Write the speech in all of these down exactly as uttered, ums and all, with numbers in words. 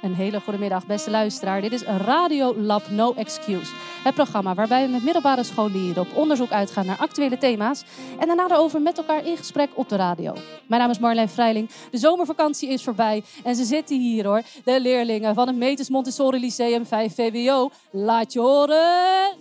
Een hele goede middag, beste luisteraar. Dit is Radio Lab No Excuse. Het programma waarbij we met middelbare scholieren op onderzoek uitgaan naar actuele thema's en daarna daarover met elkaar in gesprek op de radio. Mijn naam is Marlijn Vrijling. De zomervakantie is voorbij en ze zitten hier hoor. De leerlingen van het Metis Montessori Lyceum vijf V W O. Laat je horen!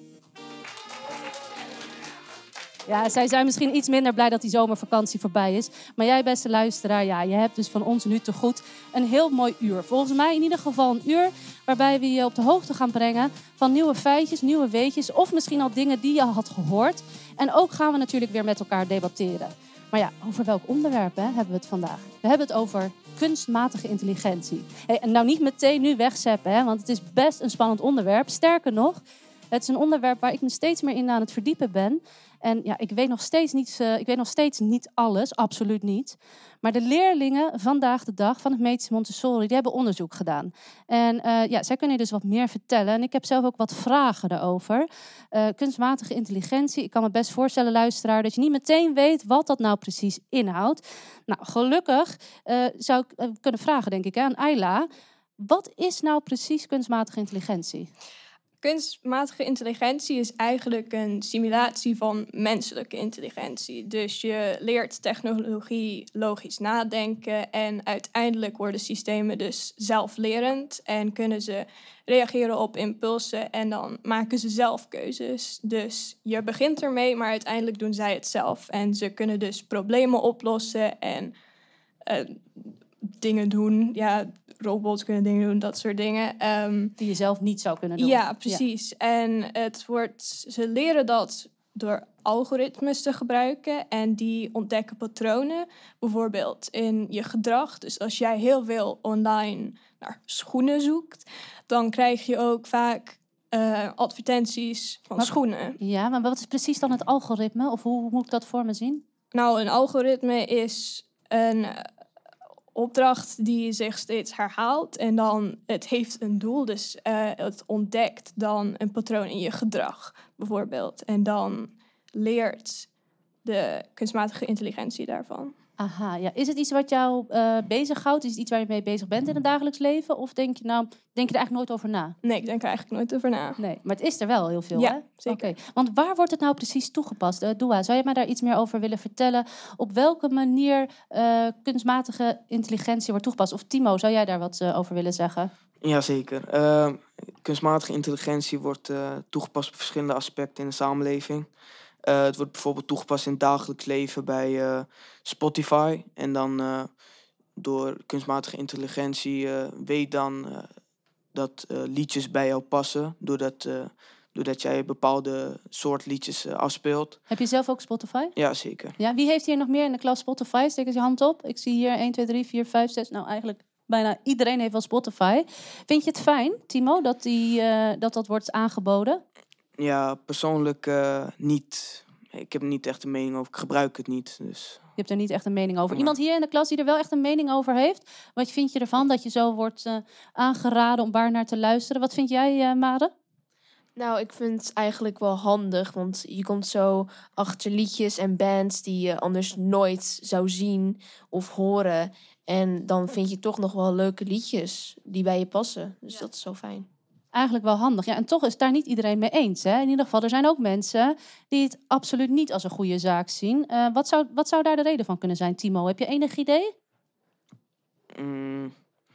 Ja, zij zijn misschien iets minder blij dat die zomervakantie voorbij is. Maar jij, beste luisteraar, ja, je hebt dus van ons nu te goed een heel mooi uur. Volgens mij in ieder geval een uur waarbij we je op de hoogte gaan brengen van nieuwe feitjes, nieuwe weetjes of misschien al dingen die je had gehoord. En ook gaan we natuurlijk weer met elkaar debatteren. Maar ja, over welk onderwerp hè, hebben we het vandaag? We hebben het over kunstmatige intelligentie. Hey, en nou niet meteen nu wegzeppen, hè, want het is best een spannend onderwerp. Sterker nog, het is een onderwerp waar ik me steeds meer in aan het verdiepen ben. En ja, ik weet nog steeds niet, uh, ik weet nog steeds niet alles, absoluut niet. Maar de leerlingen vandaag de dag van het Metis Montessori, die hebben onderzoek gedaan. En uh, ja, zij kunnen dus wat meer vertellen. En ik heb zelf ook wat vragen daarover. Uh, kunstmatige intelligentie, ik kan me best voorstellen, luisteraar, dat je niet meteen weet wat dat nou precies inhoudt. Nou, gelukkig uh, zou ik uh, kunnen vragen, denk ik, hè, aan Ayla. Wat is nou precies kunstmatige intelligentie? Kunstmatige intelligentie is eigenlijk een simulatie van menselijke intelligentie. Dus je leert technologie logisch nadenken en uiteindelijk worden systemen dus zelflerend en kunnen ze reageren op impulsen en dan maken ze zelf keuzes. Dus je begint ermee, maar uiteindelijk doen zij het zelf. En ze kunnen dus problemen oplossen en uh, dingen doen. Ja, robots kunnen dingen doen, dat soort dingen. Um, Die je zelf niet zou kunnen doen. Ja, precies. Ja. En het wordt, ze leren dat door algoritmes te gebruiken en die ontdekken patronen. Bijvoorbeeld in je gedrag. Dus als jij heel veel online naar schoenen zoekt, dan krijg je ook vaak uh, advertenties van maar, schoenen. Ja, maar wat is precies dan het algoritme? Of hoe, hoe moet ik dat voor me zien? Nou, een algoritme is een opdracht die zich steeds herhaalt en dan het heeft een doel, dus uh, het ontdekt dan een patroon in je gedrag bijvoorbeeld en dan leert de kunstmatige intelligentie daarvan. Aha, ja. Is het iets wat jou uh, bezighoudt? Is het iets waar je mee bezig bent in het dagelijks leven? Of denk je nou, denk je er eigenlijk nooit over na? Nee, ik denk er eigenlijk nooit over na. Nee, maar het is er wel heel veel, ja, hè? Zeker. Okay. Want waar wordt het nou precies toegepast? Uh, Dua, zou je mij daar iets meer over willen vertellen? Op welke manier uh, kunstmatige intelligentie wordt toegepast? Of Timo, zou jij daar wat uh, over willen zeggen? Jazeker. Uh, kunstmatige intelligentie wordt uh, toegepast op verschillende aspecten in de samenleving. Uh, het wordt bijvoorbeeld toegepast in het dagelijks leven bij uh, Spotify. En dan uh, door kunstmatige intelligentie uh, weet dan uh, dat uh, liedjes bij jou passen. Doordat, uh, doordat jij bepaalde soort liedjes uh, afspeelt. Heb je zelf ook Spotify? Ja, zeker. Ja, wie heeft hier nog meer in de klas Spotify? Steek eens je hand op. Ik zie hier één, twee, drie, vier, vijf, zes. Nou, eigenlijk bijna iedereen heeft wel Spotify. Vind je het fijn, Timo, dat die, uh, dat, dat wordt aangeboden? Ja, persoonlijk uh, niet. Ik heb er niet echt een mening over. Ik gebruik het niet. Dus. Je hebt er niet echt een mening over. Ja. Iemand hier in de klas die er wel echt een mening over heeft? Wat vind je ervan dat je zo wordt uh, aangeraden om waar naar te luisteren? Wat vind jij, uh, Mare? Nou, ik vind het eigenlijk wel handig. Want je komt zo achter liedjes en bands die je anders nooit zou zien of horen. En dan vind je toch nog wel leuke liedjes die bij je passen. Dus ja. Dat is zo fijn. Eigenlijk wel handig. Ja, en toch is het daar niet iedereen mee eens. Hè? In ieder geval, er zijn ook mensen die het absoluut niet als een goede zaak zien. Uh, wat, zou, wat zou daar de reden van kunnen zijn, Timo? Heb je enig idee? Mm,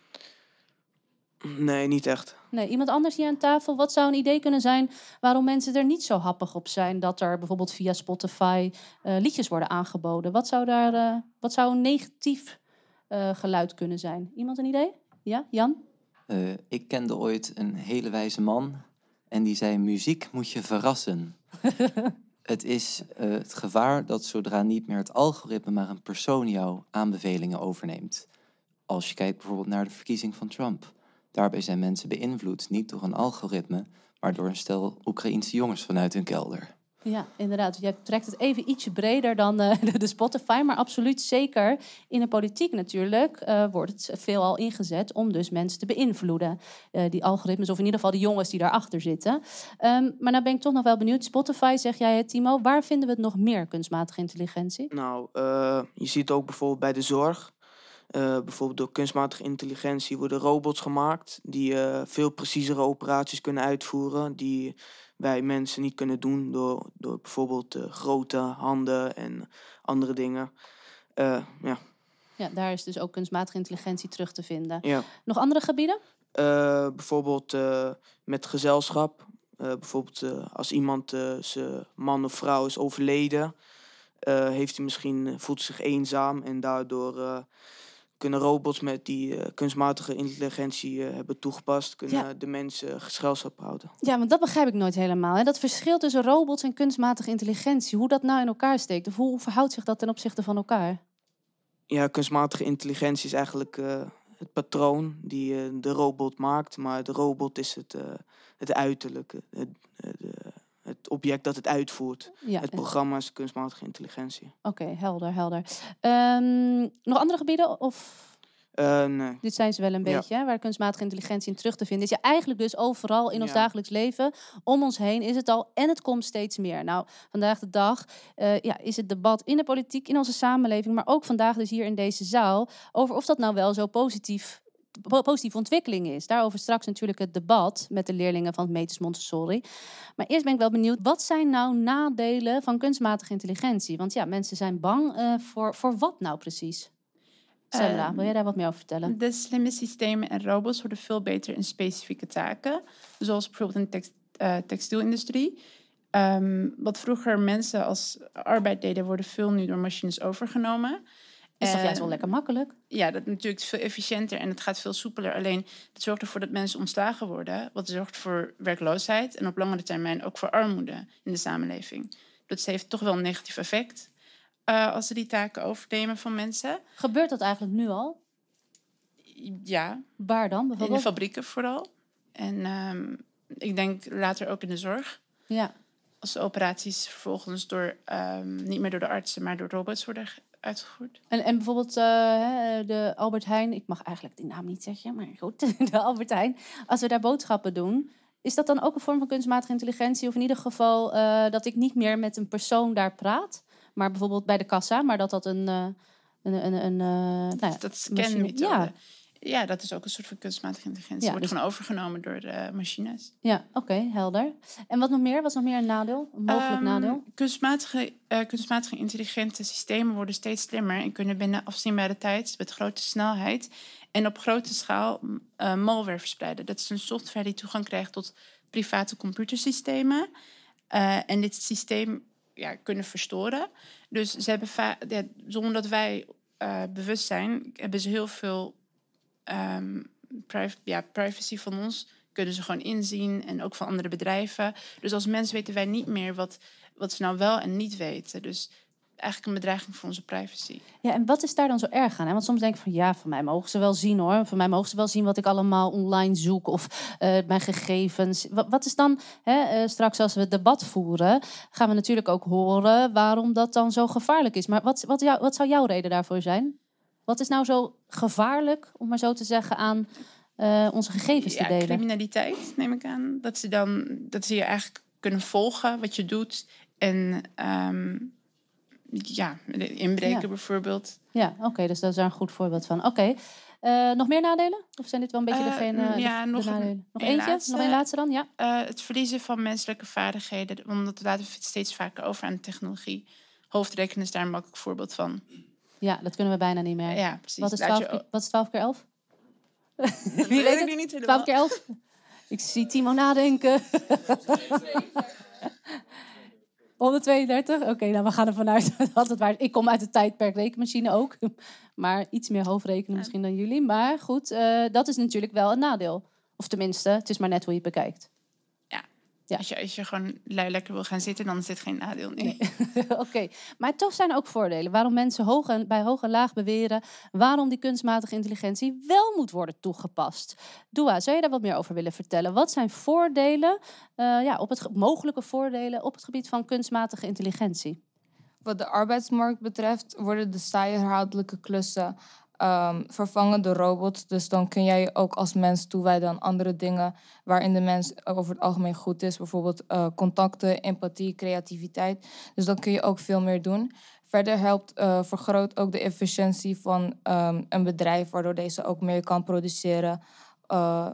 nee, niet echt. Nee, iemand anders hier aan tafel? Wat zou een idee kunnen zijn waarom mensen er niet zo happig op zijn dat er bijvoorbeeld via Spotify uh, liedjes worden aangeboden? Wat zou, daar, uh, wat zou een negatief uh, geluid kunnen zijn? Iemand een idee? Ja, Jan? Uh, ik kende ooit een hele wijze man en die zei: muziek moet je verrassen. Het is uh, het gevaar dat zodra niet meer het algoritme, maar een persoon jouw aanbevelingen overneemt. Als je kijkt bijvoorbeeld naar de verkiezing van Trump. Daarbij zijn mensen beïnvloed, niet door een algoritme, maar door een stel Oekraïense jongens vanuit hun kelder. Ja, inderdaad. Jij trekt het even ietsje breder dan uh, de Spotify. Maar absoluut zeker in de politiek natuurlijk uh, wordt het veelal ingezet om dus mensen te beïnvloeden. Uh, die algoritmes, of in ieder geval de jongens die daarachter zitten. Um, maar nou ben ik toch nog wel benieuwd. Spotify, zeg jij het, Timo. Waar vinden we het nog meer, kunstmatige intelligentie? Nou, uh, je ziet ook bijvoorbeeld bij de zorg. Uh, bijvoorbeeld door kunstmatige intelligentie worden robots gemaakt die uh, veel preciezere operaties kunnen uitvoeren die wij mensen niet kunnen doen door, door bijvoorbeeld uh, grote handen en andere dingen. Uh, ja. Ja, daar is dus ook kunstmatige intelligentie terug te vinden. Ja. Nog andere gebieden? Uh, bijvoorbeeld uh, met gezelschap. Uh, bijvoorbeeld uh, als iemand uh, zijn man of vrouw is overleden, uh, heeft hij misschien, voelt zich eenzaam en daardoor uh, kunnen robots met die uh, kunstmatige intelligentie uh, hebben toegepast, kunnen ja. de mensen gezelschap houden. Ja, want dat begrijp ik nooit helemaal. Hè? Dat verschil tussen robots en kunstmatige intelligentie, hoe dat nou in elkaar steekt, of hoe, hoe verhoudt zich dat ten opzichte van elkaar? Ja, kunstmatige intelligentie is eigenlijk uh, het patroon die uh, de robot maakt, maar de robot is het, uh, het uiterlijke, het, het, uh, het object dat het uitvoert. Ja, het programma is kunstmatige intelligentie. Oké, okay, helder, helder. Um, nog andere gebieden? Of... Uh, nee. Dit zijn ze wel een beetje, ja. hè, waar kunstmatige intelligentie in terug te vinden is. Ja, eigenlijk dus overal in ons ja. dagelijks leven, om ons heen is het al en het komt steeds meer. Nou, vandaag de dag uh, ja, is het debat in de politiek, in onze samenleving, maar ook vandaag dus hier in deze zaal, over of dat nou wel zo positief, po- positieve ontwikkeling is. Daarover straks natuurlijk het debat met de leerlingen van het Metis Montessori. Maar eerst ben ik wel benieuwd, wat zijn nou nadelen van kunstmatige intelligentie? Want ja, mensen zijn bang uh, voor, voor wat nou precies? Semra, wil jij daar wat meer over vertellen? De slimme systemen en robots worden veel beter in specifieke taken. Zoals bijvoorbeeld in de text, uh, textielindustrie. Um, wat vroeger mensen als arbeid deden, worden veel nu door machines overgenomen. Dat is toch juist wel lekker makkelijk? Ja, dat natuurlijk is veel efficiënter en het gaat veel soepeler. Alleen, het zorgt ervoor dat mensen ontslagen worden. Wat zorgt voor werkloosheid en op langere termijn ook voor armoede in de samenleving. Dat heeft toch wel een negatief effect. Uh, als ze die taken overnemen van mensen. Gebeurt dat eigenlijk nu al? Ja. Waar dan bijvoorbeeld? In de fabrieken vooral. En um, ik denk later ook in de zorg. Ja. Als de operaties vervolgens door, um, niet meer door de artsen, maar door robots worden uitgevoerd. En, en bijvoorbeeld uh, de Albert Heijn, ik mag eigenlijk die naam niet zeggen, maar goed, de Albert Heijn. Als we daar boodschappen doen, is dat dan ook een vorm van kunstmatige intelligentie? Of in ieder geval uh, dat ik niet meer met een persoon daar praat? Maar bijvoorbeeld bij de kassa, maar dat dat een... Uh, een, een, een uh, nou ja, dat scanmethode. Ja. ja, dat is ook een soort van kunstmatige intelligentie. Ja, wordt dus... gewoon overgenomen door de machines. Ja, oké, okay, helder. En wat nog meer? Wat is nog meer een nadeel? Een mogelijk um, nadeel? Kunstmatige, uh, kunstmatige intelligente systemen worden steeds slimmer en kunnen binnen afzienbare tijd, met grote snelheid en op grote schaal uh, malware verspreiden. Dat is een software die toegang krijgt tot private computersystemen. Uh, en dit systeem ja, kunnen verstoren. Dus ze hebben va- ja, zonder dat wij uh, bewust zijn, hebben ze heel veel um, priv- ja, privacy van ons. Kunnen ze gewoon inzien en ook van andere bedrijven. Dus als mens weten wij niet meer wat, wat ze nou wel en niet weten. Dus eigenlijk een bedreiging voor onze privacy. Ja, en wat is daar dan zo erg aan? Hè? Want soms denk ik van ja, van mij mogen ze wel zien hoor. Van mij mogen ze wel zien wat ik allemaal online zoek of uh, mijn gegevens. Wat, wat is dan, hè, uh, straks als we het debat voeren, gaan we natuurlijk ook horen waarom dat dan zo gevaarlijk is. Maar wat, wat, jou, wat zou jouw reden daarvoor zijn? Wat is nou zo gevaarlijk, om maar zo te zeggen, aan uh, onze gegevens ja, te delen? Criminaliteit, neem ik aan. Dat ze dan dat ze je eigenlijk kunnen volgen wat je doet en um, ja, inbreken ja. bijvoorbeeld. Ja, oké, okay, dus dat is daar een goed voorbeeld van. Oké, okay. uh, nog meer nadelen? Of zijn dit wel een beetje uh, degene, ja, de, nog de nadelen? Nog een eentje? Laatste, nog een laatste dan? Ja. Uh, het verliezen van menselijke vaardigheden, omdat we laten we het steeds vaker over aan de technologie. Hoofdrekenen is daar een makkelijk voorbeeld van. Ja, dat kunnen we bijna niet meer. Ja, precies. Wat is twaalf, keer, wat is twaalf keer elf? Wie weet, weet het? Niet twaalf keer elf? Ik zie Timo nadenken. honderdtweeëndertig? Oké, okay, nou we gaan ervan uit dat het waar is. Ik kom uit het tijdperk rekenmachine ook. Maar iets meer hoofdrekenen misschien dan jullie. Maar goed, uh, dat is natuurlijk wel een nadeel. Of tenminste, het is maar net hoe je het bekijkt. Ja, ja. Als, je, als je gewoon lui lekker wil gaan zitten, dan is dit geen nadeel. Nee. nee. Oké, okay. Maar toch zijn er ook voordelen. Waarom mensen hoog en, bij hoog en laag beweren waarom die kunstmatige intelligentie wel moet worden toegepast. Doua, zou je daar wat meer over willen vertellen? Wat zijn voordelen, uh, ja, op het, mogelijke voordelen op het gebied van kunstmatige intelligentie? Wat de arbeidsmarkt betreft worden de saaie herhaaldelijke klussen um, vervangen door robots. Dus dan kun jij je ook als mens toewijden aan andere dingen waarin de mens over het algemeen goed is. Bijvoorbeeld uh, contacten, empathie, creativiteit. Dus dan kun je ook veel meer doen. Verder helpt, uh, vergroot ook de efficiëntie van um, een bedrijf, waardoor deze ook meer kan produceren. Uh,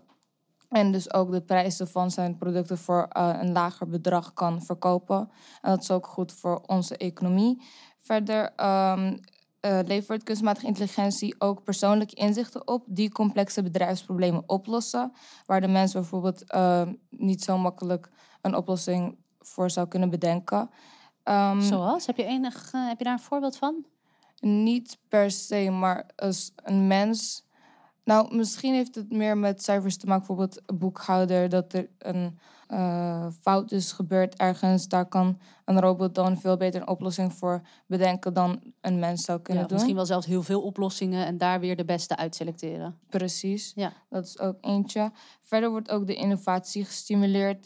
en dus ook de prijzen van zijn producten voor uh, een lager bedrag kan verkopen. En dat is ook goed voor onze economie. Verder um, uh, levert kunstmatige intelligentie ook persoonlijke inzichten op die complexe bedrijfsproblemen oplossen, waar de mens bijvoorbeeld uh, niet zo makkelijk een oplossing voor zou kunnen bedenken. Um, Zoals? Heb je, enig, uh, heb je daar een voorbeeld van? Niet per se, maar als een mens. Nou, misschien heeft het meer met cijfers te maken. Bijvoorbeeld een boekhouder, dat er een uh, fout is gebeurd ergens. Daar kan een robot dan veel beter een oplossing voor bedenken dan een mens zou kunnen Ja, doen. misschien wel zelfs heel veel oplossingen en daar weer de beste uitselecteren. Precies, Ja. Dat is ook eentje. Verder wordt ook de innovatie gestimuleerd.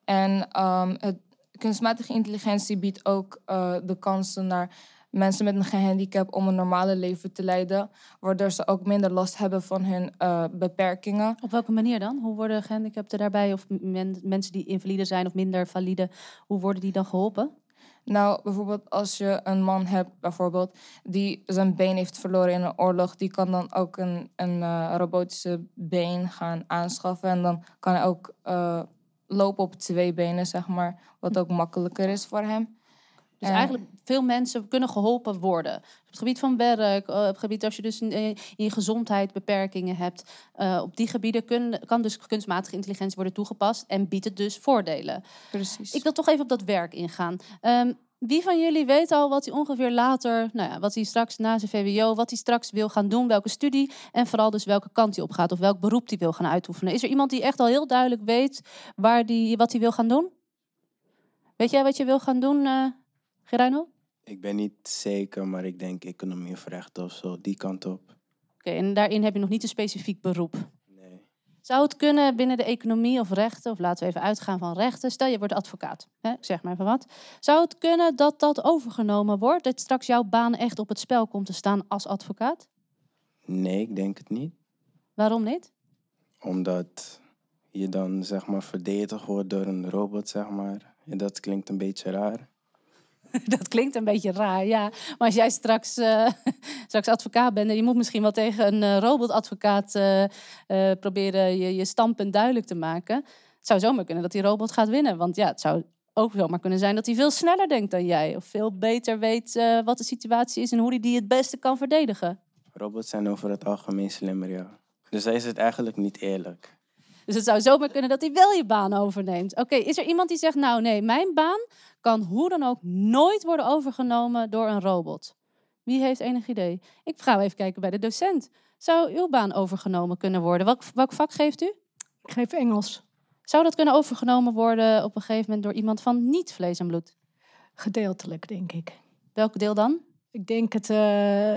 En um, het, kunstmatige intelligentie biedt ook uh, de kansen naar mensen met een gehandicap om een normale leven te leiden, waardoor ze ook minder last hebben van hun uh, beperkingen. Op welke manier dan? Hoe worden gehandicapten daarbij, of men, mensen die invalide zijn of minder valide, hoe worden die dan geholpen? Nou, bijvoorbeeld als je een man hebt, bijvoorbeeld, die zijn been heeft verloren in een oorlog, die kan dan ook een, een uh, robotische been gaan aanschaffen. En dan kan hij ook uh, lopen op twee benen, zeg maar, wat ook makkelijker is voor hem. Dus Uh, eigenlijk veel mensen kunnen geholpen worden. Op het gebied van werk, op het gebied als je dus in, in je gezondheid beperkingen hebt. Uh, op die gebieden kun, kan dus kunstmatige intelligentie worden toegepast en biedt het dus voordelen. Precies. Ik wil toch even op dat werk ingaan. Um, wie van jullie weet al wat hij ongeveer later, nou ja, wat hij straks na zijn V W O, wat hij straks wil gaan doen, welke studie en vooral dus welke kant hij op gaat of welk beroep hij wil gaan uitoefenen? Is er iemand die echt al heel duidelijk weet waar die, wat hij wil gaan doen? Weet jij wat je wil gaan doen, uh, Gerino? Ik ben niet zeker, maar ik denk economie of rechten of zo, die kant op. Oké, okay, en daarin heb je nog niet een specifiek beroep? Nee. Zou het kunnen binnen de economie of rechten, of laten we even uitgaan van rechten, stel je wordt advocaat, hè? Ik zeg maar even wat. Zou het kunnen dat dat overgenomen wordt, dat straks jouw baan echt op het spel komt te staan als advocaat? Nee, ik denk het niet. Waarom niet? Omdat je dan, zeg maar, verdedigd wordt door een robot, zeg maar. En dat klinkt een beetje raar. Dat klinkt een beetje raar, ja. Maar als jij straks, uh, straks advocaat bent en je moet misschien wel tegen een uh, robotadvocaat uh, uh, proberen je, je standpunt duidelijk te maken. Het zou zomaar kunnen dat die robot gaat winnen. Want ja, het zou ook zomaar kunnen zijn dat hij veel sneller denkt dan jij. Of veel beter weet uh, wat de situatie is en hoe hij die het beste kan verdedigen. Robots zijn over het algemeen slimmer, ja. Dus hij is het eigenlijk niet eerlijk. Dus het zou zomaar kunnen dat hij wel je baan overneemt. Oké, okay, is er iemand die zegt, nou nee, mijn baan kan hoe dan ook nooit worden overgenomen door een robot? Wie heeft enig idee? Ik ga even kijken bij de docent. Zou uw baan overgenomen kunnen worden? Welk, welk vak geeft u? Ik geef Engels. Zou dat kunnen overgenomen worden op een gegeven moment door iemand van niet vlees en bloed? Gedeeltelijk, denk ik. Welk deel dan? Ik denk het uh,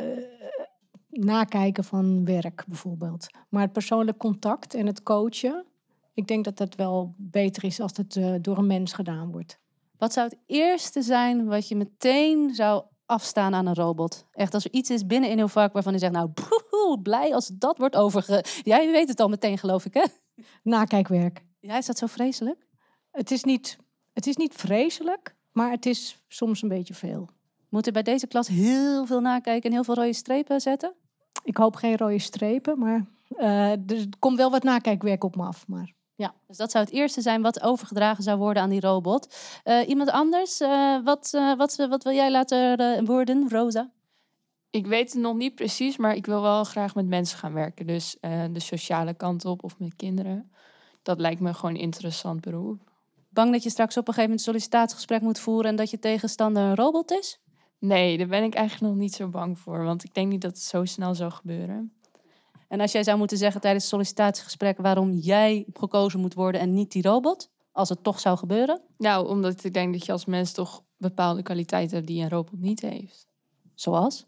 nakijken van werk bijvoorbeeld. Maar het persoonlijk contact en het coachen, ik denk dat dat wel beter is als het uh, door een mens gedaan wordt. Wat zou het eerste zijn wat je meteen zou afstaan aan een robot? Echt, als er iets is binnen in uw vak waarvan je zegt, nou, boehoe, blij als dat wordt overge... Jij weet het al meteen, geloof ik, hè? Nakijkwerk. Ja, is dat zo vreselijk? Het is niet, het is niet vreselijk, maar het is soms een beetje veel. Moet er bij deze klas heel veel nakijken en heel veel rode strepen zetten? Ik hoop geen rode strepen, maar uh, er komt wel wat nakijkwerk op me af. Maar ja. Dus dat zou het eerste zijn wat overgedragen zou worden aan die robot. Uh, iemand anders? Uh, wat, uh, wat, wat wil jij laten uh, worden, Rosa? Ik weet het nog niet precies, maar ik wil wel graag met mensen gaan werken. Dus uh, de sociale kant op of met kinderen. Dat lijkt me gewoon een interessant beroep. Bang dat je straks op een gegeven moment een sollicitatiegesprek moet voeren en dat je tegenstander een robot is? Nee, daar ben ik eigenlijk nog niet zo bang voor. Want ik denk niet dat het zo snel zou gebeuren. En als jij zou moeten zeggen tijdens het sollicitatiegesprek waarom jij gekozen moet worden en niet die robot, als het toch zou gebeuren? Nou, omdat ik denk dat je als mens toch bepaalde kwaliteiten hebt die een robot niet heeft. Zoals?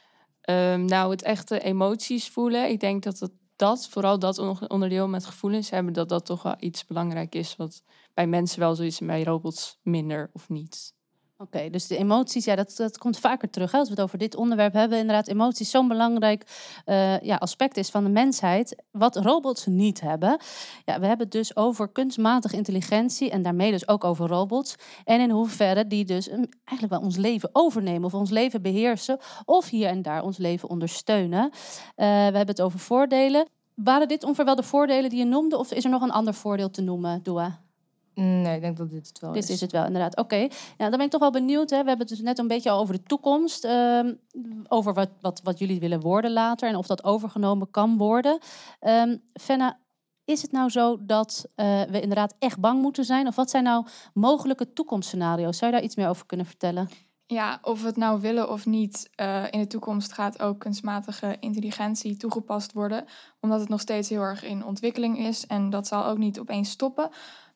Um, nou, het echte emoties voelen. Ik denk dat het dat, vooral dat onderdeel met gevoelens hebben, dat dat toch wel iets belangrijk is wat bij mensen wel zo is en bij robots minder of niet. Oké, Oké, okay, dus de emoties, ja, dat, dat komt vaker terug. Hè? Als we het over dit onderwerp hebben, inderdaad, emoties zo'n belangrijk uh, ja, aspect is van de mensheid, wat robots niet hebben. Ja, we hebben het dus over kunstmatige intelligentie en daarmee dus ook over robots. En in hoeverre die dus um, eigenlijk wel ons leven overnemen of ons leven beheersen of hier en daar ons leven ondersteunen. Uh, we hebben het over voordelen. Waren dit ongeveer wel de voordelen die je noemde of is er nog een ander voordeel te noemen, Doa? Nee, ik denk dat dit het wel dit is. Dit is het wel, inderdaad. Oké, okay. Ja, dan ben ik toch wel benieuwd. Hè. We hebben het dus net een beetje al over de toekomst. Uh, over wat, wat, wat jullie willen worden later. En of dat overgenomen kan worden. Um, Fenna, is het nou zo dat uh, we inderdaad echt bang moeten zijn? Of wat zijn nou mogelijke toekomstscenario's? Zou je daar iets meer over kunnen vertellen? Ja, of we het nou willen of niet, uh, in de toekomst gaat ook kunstmatige intelligentie toegepast worden. Omdat het nog steeds heel erg in ontwikkeling is. En dat zal ook niet opeens stoppen.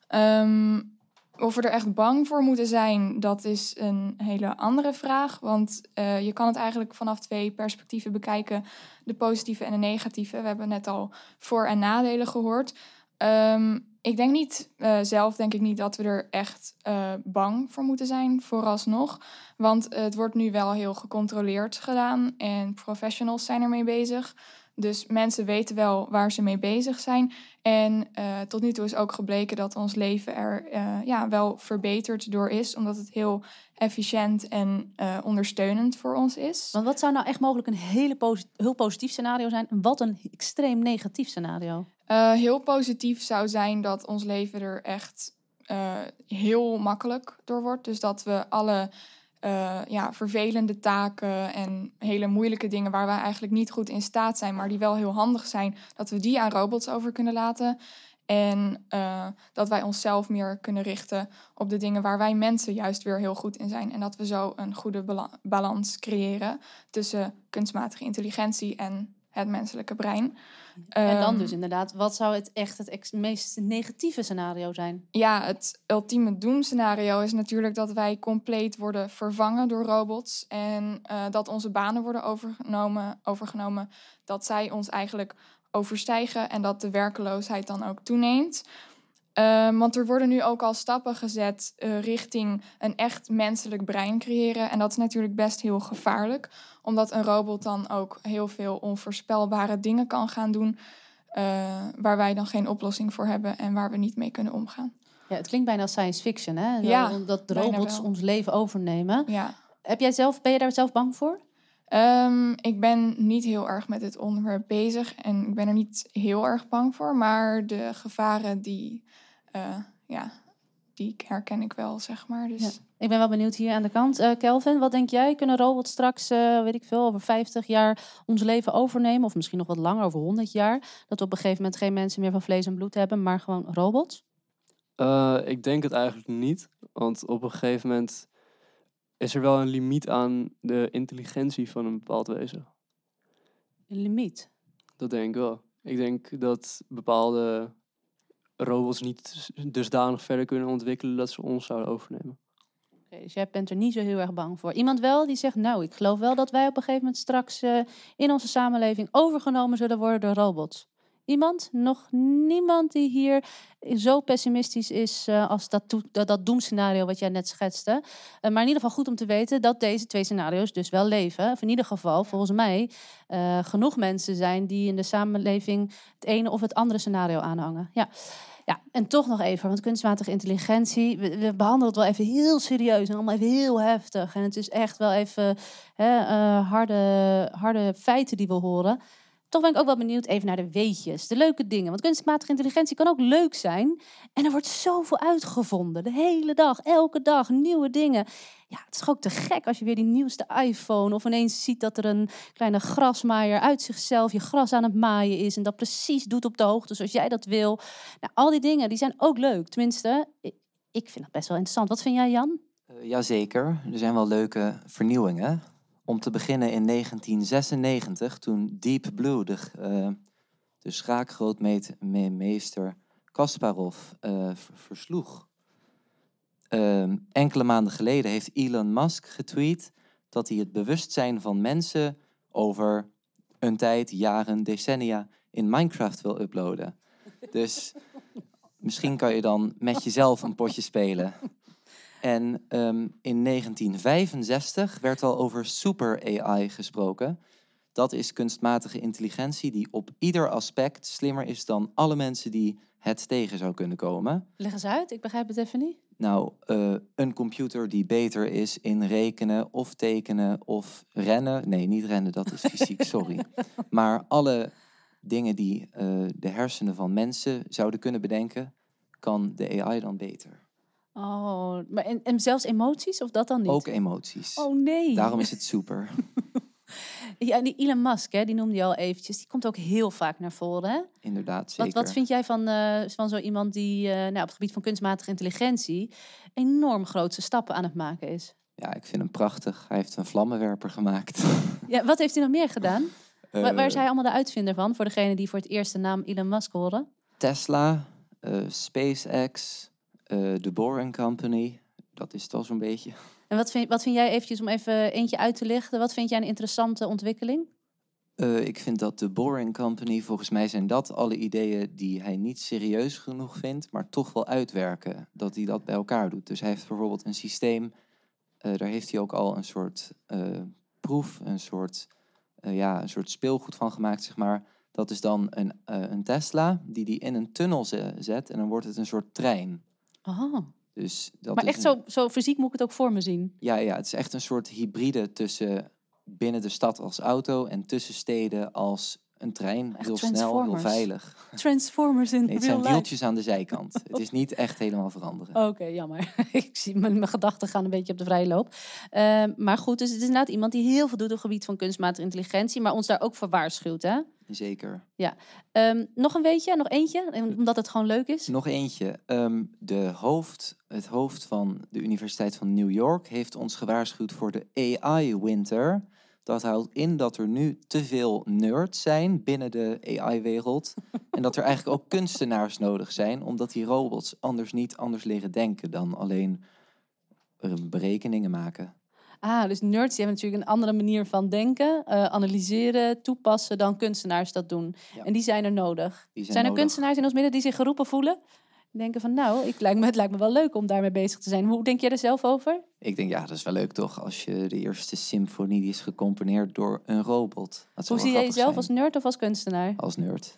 Um, of we er echt bang voor moeten zijn, dat is een hele andere vraag. Want uh, je kan het eigenlijk vanaf twee perspectieven bekijken. De positieve en de negatieve. We hebben net al voor- en nadelen gehoord. Um, ik denk niet, uh, zelf denk ik niet dat we er echt uh, bang voor moeten zijn, vooralsnog. Want uh, het wordt nu wel heel gecontroleerd gedaan en professionals zijn ermee bezig. Dus mensen weten wel waar ze mee bezig zijn. En uh, tot nu toe is ook gebleken dat ons leven er uh, ja, wel verbeterd door is. Omdat het heel efficiënt en uh, ondersteunend voor ons is. Want wat zou nou echt mogelijk een hele posit- heel positief scenario zijn? En wat een extreem negatief scenario? Uh, heel positief zou zijn dat ons leven er echt uh, heel makkelijk door wordt. Dus dat we alle uh, ja, vervelende taken en hele moeilijke dingen waar we eigenlijk niet goed in staat zijn, maar die wel heel handig zijn, dat we die aan robots over kunnen laten. En uh, dat wij onszelf meer kunnen richten op de dingen waar wij mensen juist weer heel goed in zijn. En dat we zo een goede bala- balans creëren tussen kunstmatige intelligentie en het menselijke brein. En dan Um, dus inderdaad, wat zou het echt het ex- meest negatieve scenario zijn? Ja, het ultieme doemscenario is natuurlijk dat wij compleet worden vervangen door robots. En uh, dat onze banen worden overgenomen, overgenomen. Dat zij ons eigenlijk overstijgen en dat de werkeloosheid dan ook toeneemt. Uh, want er worden nu ook al stappen gezet uh, richting een echt menselijk brein creëren. En dat is natuurlijk best heel gevaarlijk. Omdat een robot dan ook heel veel onvoorspelbare dingen kan gaan doen. Uh, waar wij dan geen oplossing voor hebben en waar we niet mee kunnen omgaan. Ja, het klinkt bijna als science fiction, hè? Ja, dat robots ons leven overnemen. Ja. Heb jij zelf, ben je daar zelf bang voor? Um, ik ben niet heel erg met dit onderwerp bezig en ik ben er niet heel erg bang voor. Maar de gevaren die, uh, ja, die herken ik wel, zeg maar. Dus... Ja. Ik ben wel benieuwd hier aan de kant. Uh, Kelvin, wat denk jij? Kunnen robots straks, uh, weet ik veel, over vijftig jaar ons leven overnemen? Of misschien nog wat langer, over honderd jaar? Dat we op een gegeven moment geen mensen meer van vlees en bloed hebben, maar gewoon robots? Uh, ik denk het eigenlijk niet. Want op een gegeven moment is er wel een limiet aan de intelligentie van een bepaald wezen. Een limiet? Dat denk ik wel. Ik denk dat bepaalde robots niet dusdanig verder kunnen ontwikkelen dat ze ons zouden overnemen. Okay, dus jij bent er niet zo heel erg bang voor. Iemand wel die zegt, nou, ik geloof wel dat wij op een gegeven moment straks uh, in onze samenleving overgenomen zullen worden door robots. Iemand? Nog niemand die hier zo pessimistisch is uh, als dat, to- dat, dat doemscenario wat jij net schetste. Uh, maar in ieder geval goed om te weten dat deze twee scenario's dus wel leven. Of in ieder geval, volgens mij, uh, genoeg mensen zijn die in de samenleving het ene of het andere scenario aanhangen. Ja. Ja, en toch nog even, want kunstmatige intelligentie, we, we behandelen het wel even heel serieus en allemaal even heel heftig. En het is echt wel even hè, uh, harde, harde feiten die we horen. Toch ben ik ook wel benieuwd even naar de weetjes, de leuke dingen. Want kunstmatige intelligentie kan ook leuk zijn. En er wordt zoveel uitgevonden, de hele dag, elke dag, nieuwe dingen. Ja, het is ook te gek als je weer die nieuwste iPhone of ineens ziet dat er een kleine grasmaaier uit zichzelf je gras aan het maaien is en dat precies doet op de hoogte zoals jij dat wil. Nou, al die dingen die zijn ook leuk. Tenminste, ik vind dat best wel interessant. Wat vind jij, Jan? Uh, jazeker, er zijn wel leuke vernieuwingen. Om te beginnen in negentien zesennegentig, toen Deep Blue, de, uh, de schaakgrootmeester Kasparov, uh, v- versloeg. Uh, enkele maanden geleden heeft Elon Musk getweet dat hij het bewustzijn van mensen over een tijd, jaren, decennia in Minecraft wil uploaden. Dus misschien kan je dan met jezelf een potje spelen. En um, in negentien vijfenzestig werd al over super A I gesproken. Dat is kunstmatige intelligentie die op ieder aspect slimmer is dan alle mensen die het tegen zou kunnen komen. Leg eens uit, ik begrijp het even niet. Nou, uh, een computer die beter is in rekenen of tekenen of rennen. Nee, niet rennen, dat is fysiek, sorry. Maar alle dingen die uh, de hersenen van mensen zouden kunnen bedenken, kan de A I dan beter. Oh, maar en, en zelfs emoties of dat dan niet? Ook emoties. Oh nee. Daarom is het super. Ja, en die Elon Musk, hè, die noemde je al eventjes, die komt ook heel vaak naar voren. Hè? Inderdaad, zeker. Wat, wat vind jij van, uh, van zo iemand die uh, nou, op het gebied van kunstmatige intelligentie enorm grootse stappen aan het maken is? Ja, ik vind hem prachtig. Hij heeft een vlammenwerper gemaakt. Ja, wat heeft hij nog meer gedaan? Uh, waar, waar is hij allemaal de uitvinder van, voor degene die voor het eerst de naam Elon Musk horen? Tesla, uh, SpaceX, uh, The Boring Company. Dat is het al zo'n beetje. En wat vind, wat vind jij eventjes, om even eentje uit te lichten, wat vind jij een interessante ontwikkeling? Uh, ik vind dat de Boring Company, volgens mij zijn dat alle ideeën die hij niet serieus genoeg vindt, maar toch wel uitwerken. Dat hij dat bij elkaar doet. Dus hij heeft bijvoorbeeld een systeem, uh, daar heeft hij ook al een soort uh, proef, een soort, uh, ja, een soort speelgoed van gemaakt, zeg maar. Dat is dan een, uh, een Tesla die die in een tunnel zet en dan wordt het een soort trein. Oh. Dus dat maar is echt een... zo, zo fysiek moet ik het ook voor me zien? Ja, ja, het is echt een soort hybride tussen binnen de stad als auto en tussen steden als een trein. Echt heel snel, heel veilig. Transformers in nee, het real zijn life. wieltjes aan de zijkant. Het is niet echt helemaal veranderen. Oké, okay, jammer. Ik zie mijn, mijn gedachten gaan een beetje op de vrije loop. Uh, maar goed, dus het is inderdaad iemand die heel veel doet op het gebied van kunstmatige intelligentie, maar ons daar ook voor waarschuwt, hè? Zeker. Ja. Um, nog een weetje, nog eentje, omdat het gewoon leuk is. Nog eentje. Um, de hoofd, het hoofd van de Universiteit van New York heeft ons gewaarschuwd voor de A I-winter. Dat houdt in dat er nu te veel nerds zijn binnen de A I-wereld. En dat er eigenlijk ook kunstenaars nodig zijn, omdat die robots anders niet anders leren denken dan alleen uh, berekeningen maken. Ah, dus nerds die hebben natuurlijk een andere manier van denken, uh, analyseren, toepassen dan kunstenaars dat doen. Ja. En die zijn er nodig. Die zijn zijn er nodig. kunstenaars in ons midden die zich geroepen voelen? Denken van nou, ik, lijkt me, het lijkt me wel leuk om daarmee bezig te zijn. Hoe denk jij er zelf over? Ik denk, ja, dat is wel leuk toch, als je de eerste symfonie die is gecomponeerd door een robot. Hoe zie jij jezelf zijn. Als nerd of als kunstenaar? Als nerd.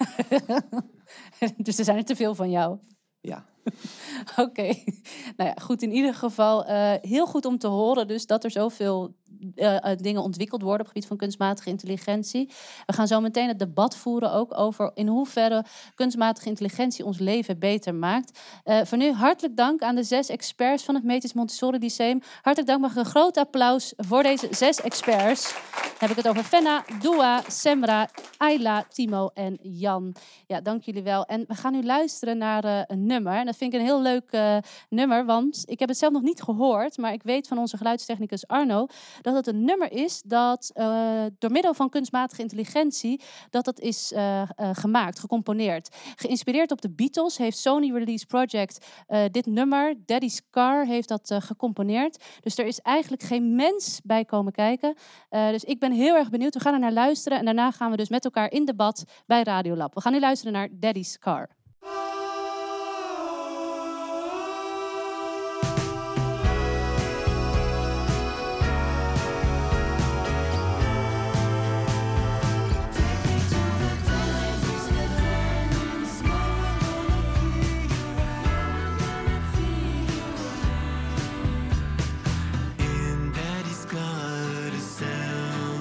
Dus er zijn er te veel van jou? Ja. Oké, okay. Nou ja, goed. In ieder geval uh, heel goed om te horen dus dat er zoveel uh, uh, dingen ontwikkeld worden op het gebied van kunstmatige intelligentie. We gaan zo meteen het debat voeren ook over in hoeverre kunstmatige intelligentie ons leven beter maakt. Uh, voor nu hartelijk dank aan de zes experts van het Metis Montessori Lyceum. Hartelijk dank, mag ik een groot applaus voor deze zes experts. Dan heb ik het over Fenna, Dua, Semra, Ayla, Timo en Jan. Ja, dank jullie wel. En we gaan nu luisteren naar uh, een nummer. En dat vind ik een heel leuk uh, nummer, want ik heb het zelf nog niet gehoord, maar ik weet van onze geluidstechnicus Arno dat het een nummer is dat uh, door middel van kunstmatige intelligentie dat dat is uh, uh, gemaakt, gecomponeerd. Geïnspireerd op de Beatles heeft Sony Release Project uh, dit nummer, Daddy's Car, heeft dat uh, gecomponeerd. Dus er is eigenlijk geen mens bij komen kijken. Uh, dus ik ben heel erg benieuwd. We gaan er naar luisteren en daarna gaan we dus met elkaar in debat bij Radiolab. We gaan nu luisteren naar Daddy's Car.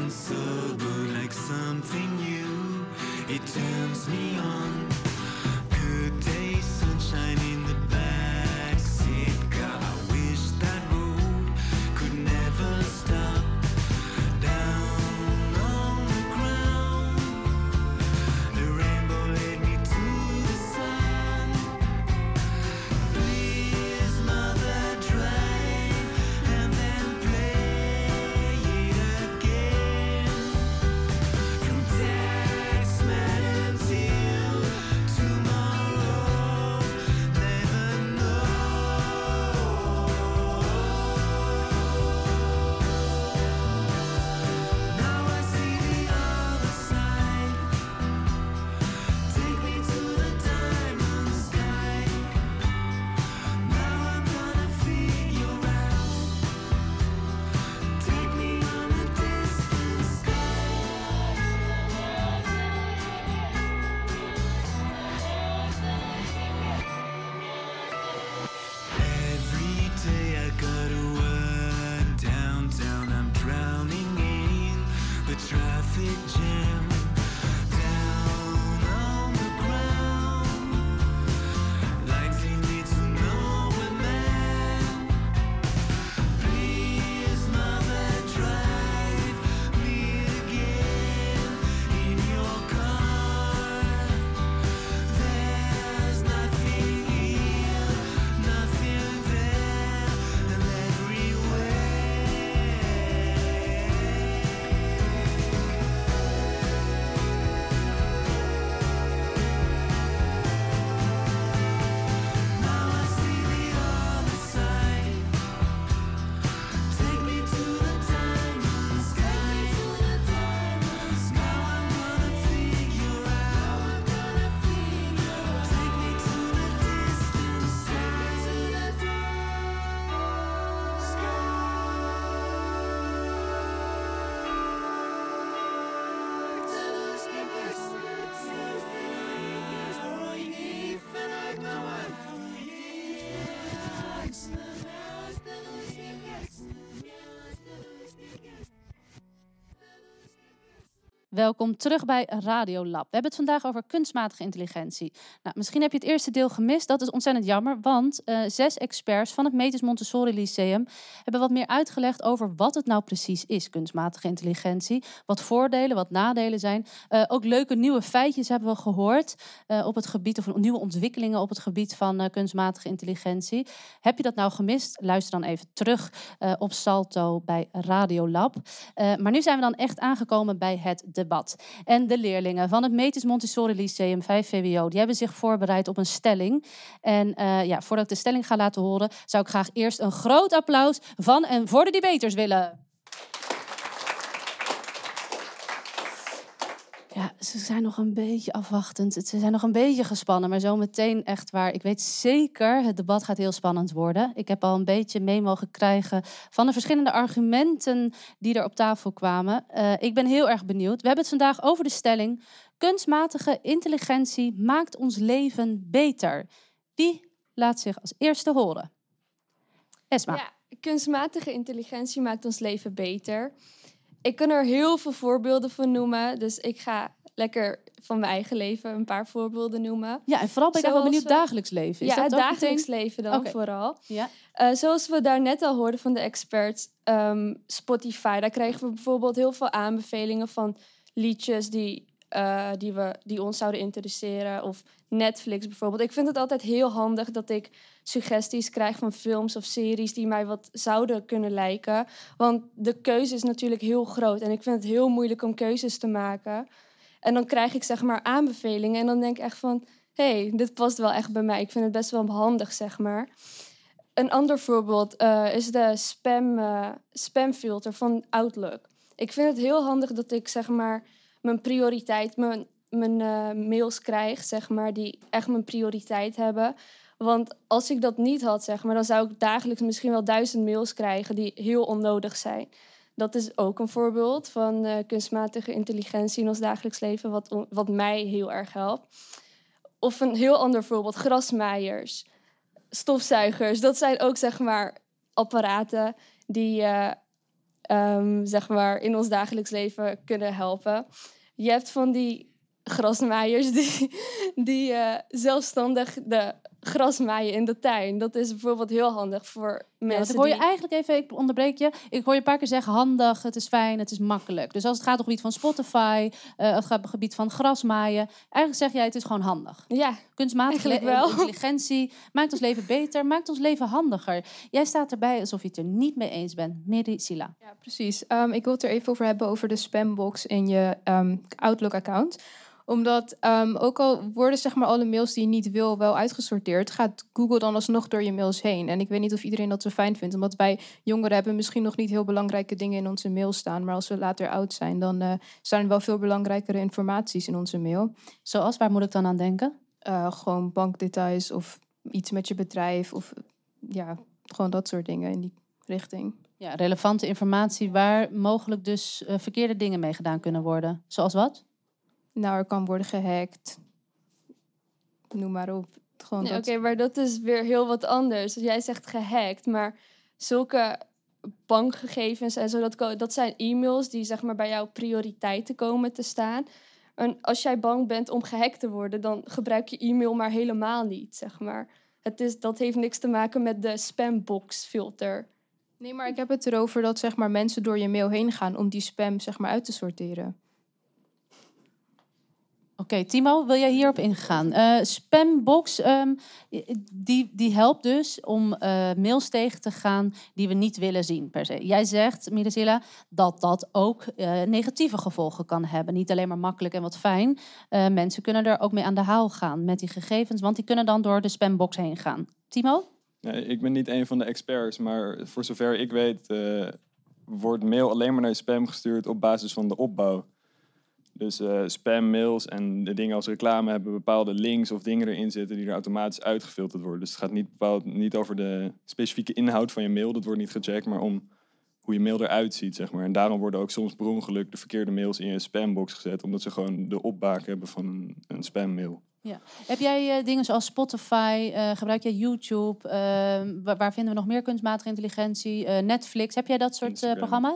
It turns me on. Welkom terug bij Radiolab. We hebben het vandaag over kunstmatige intelligentie. Nou, misschien heb je het eerste deel gemist. Dat is ontzettend jammer, want uh, zes experts van het Metis Montessori Lyceum hebben wat meer uitgelegd over wat het nou precies is, kunstmatige intelligentie. Wat voordelen, wat nadelen zijn. Uh, ook leuke nieuwe feitjes hebben we gehoord uh, op het gebied, of nieuwe ontwikkelingen op het gebied van uh, kunstmatige intelligentie. Heb je dat nou gemist? Luister dan even terug uh, op Salto bij Radiolab. Uh, maar nu zijn we dan echt aangekomen bij het debat. En de leerlingen van het Metis Montessori Lyceum vijf V W O, die hebben zich voorbereid op een stelling. En uh, ja, voordat ik de stelling ga laten horen, zou ik graag eerst een groot applaus van en voor de debaters willen. Ja, ze zijn nog een beetje afwachtend. Ze zijn nog een beetje gespannen, maar zo meteen echt waar. Ik weet zeker, het debat gaat heel spannend worden. Ik heb al een beetje mee mogen krijgen van de verschillende argumenten die er op tafel kwamen. Uh, ik ben heel erg benieuwd. We hebben het vandaag over de stelling: kunstmatige intelligentie maakt ons leven beter. Wie laat zich als eerste horen? Esma. Ja, kunstmatige intelligentie maakt ons leven beter. Ik kan er heel veel voorbeelden van noemen. Dus ik ga lekker van mijn eigen leven een paar voorbeelden noemen. Ja, en vooral ben ik wel benieuwd we... dagelijks leven. Is ja, dat het dagelijks meteen... leven dan okay. vooral. Ja. Uh, zoals we daar net al hoorden van de experts. Um, Spotify, daar krijgen we bijvoorbeeld heel veel aanbevelingen van liedjes die, uh, die, we, die ons zouden interesseren. Of Netflix bijvoorbeeld. Ik vind het altijd heel handig dat ik suggesties krijg van films of series die mij wat zouden kunnen lijken. Want de keuze is natuurlijk heel groot. En ik vind het heel moeilijk om keuzes te maken. En dan krijg ik zeg maar aanbevelingen. En dan denk ik echt van, hé, hey, dit past wel echt bij mij. Ik vind het best wel handig, zeg maar. Een ander voorbeeld uh, is de spam, uh, spamfilter van Outlook. Ik vind het heel handig dat ik zeg maar mijn prioriteit, mijn, mijn uh, mails krijg, zeg maar, die echt mijn prioriteit hebben. Want als ik dat niet had, zeg maar, dan zou ik dagelijks misschien wel duizend mails krijgen die heel onnodig zijn. Dat is ook een voorbeeld van uh, kunstmatige intelligentie in ons dagelijks leven, wat, wat mij heel erg helpt. Of een heel ander voorbeeld, grasmaaiers, stofzuigers. Dat zijn ook, zeg maar, apparaten die uh, um, zeg maar, in ons dagelijks leven kunnen helpen. Je hebt van die grasmaaiers die, die uh, zelfstandig de gras maaien in de tuin. Dat is bijvoorbeeld heel handig voor mensen. Ja, ik hoor je die... eigenlijk even, ik onderbreek je. Ik hoor je een paar keer zeggen handig, het is fijn, het is makkelijk. Dus als het gaat op het gebied van Spotify, uh, het gaat op het gebied van grasmaaien, eigenlijk zeg jij het is gewoon handig. Ja, kunstmatige le- intelligentie maakt ons leven beter, maakt ons leven handiger. Jij staat erbij alsof je het er niet mee eens bent. Merisila. Ja, precies. Um, ik wil het er even over hebben over de spambox in je um, Outlook-account. Omdat um, ook al worden zeg maar alle mails die je niet wil wel uitgesorteerd, gaat Google dan alsnog door je mails heen. En ik weet niet of iedereen dat zo fijn vindt. Omdat wij jongeren hebben misschien nog niet heel belangrijke dingen in onze mail staan. Maar als we later oud zijn, dan uh, staan er wel veel belangrijkere informaties in onze mail. Zoals, waar moet ik dan aan denken? Uh, gewoon bankdetails of iets met je bedrijf. Of ja, gewoon dat soort dingen in die richting. Ja, relevante informatie waar mogelijk dus uh, verkeerde dingen mee gedaan kunnen worden. Zoals wat? Nou, er kan worden gehackt. Noem maar op. Nee, Oké, okay, maar dat is weer heel wat anders. Jij zegt gehackt, maar zulke bankgegevens en zo, dat, dat zijn e-mails die zeg maar bij jouw prioriteiten komen te staan. En als jij bang bent om gehackt te worden, dan gebruik je e-mail maar helemaal niet, zeg maar. Het is, dat heeft niks te maken met de spambox filter. Nee, maar ik heb het erover dat zeg maar mensen door je mail heen gaan om die spam zeg maar uit te sorteren. Oké, okay, Timo, wil jij hierop ingaan? Uh, spambox, um, die, die helpt dus om uh, mails tegen te gaan die we niet willen zien per se. Jij zegt, Merisila, dat dat ook uh, negatieve gevolgen kan hebben. Niet alleen maar makkelijk en wat fijn. Uh, mensen kunnen er ook mee aan de haal gaan met die gegevens, want die kunnen dan door de spambox heen gaan. Timo? Nee, ik ben niet een van de experts, maar voor zover ik weet uh, wordt mail alleen maar naar je spam gestuurd op basis van de opbouw. Dus uh, spammails en de dingen als reclame hebben bepaalde links of dingen erin zitten die er automatisch uitgefilterd worden. Dus het gaat niet, bepaald, niet over de specifieke inhoud van je mail, dat wordt niet gecheckt, maar om hoe je mail eruit ziet, zeg maar. En daarom worden ook soms per ongeluk de verkeerde mails in je spambox gezet, omdat ze gewoon de opbaak hebben van een, een spammail. Ja. Heb jij uh, dingen zoals Spotify, uh, gebruik jij YouTube, uh, waar, waar vinden we nog meer kunstmatige intelligentie, uh, Netflix, heb jij dat soort uh, programma's?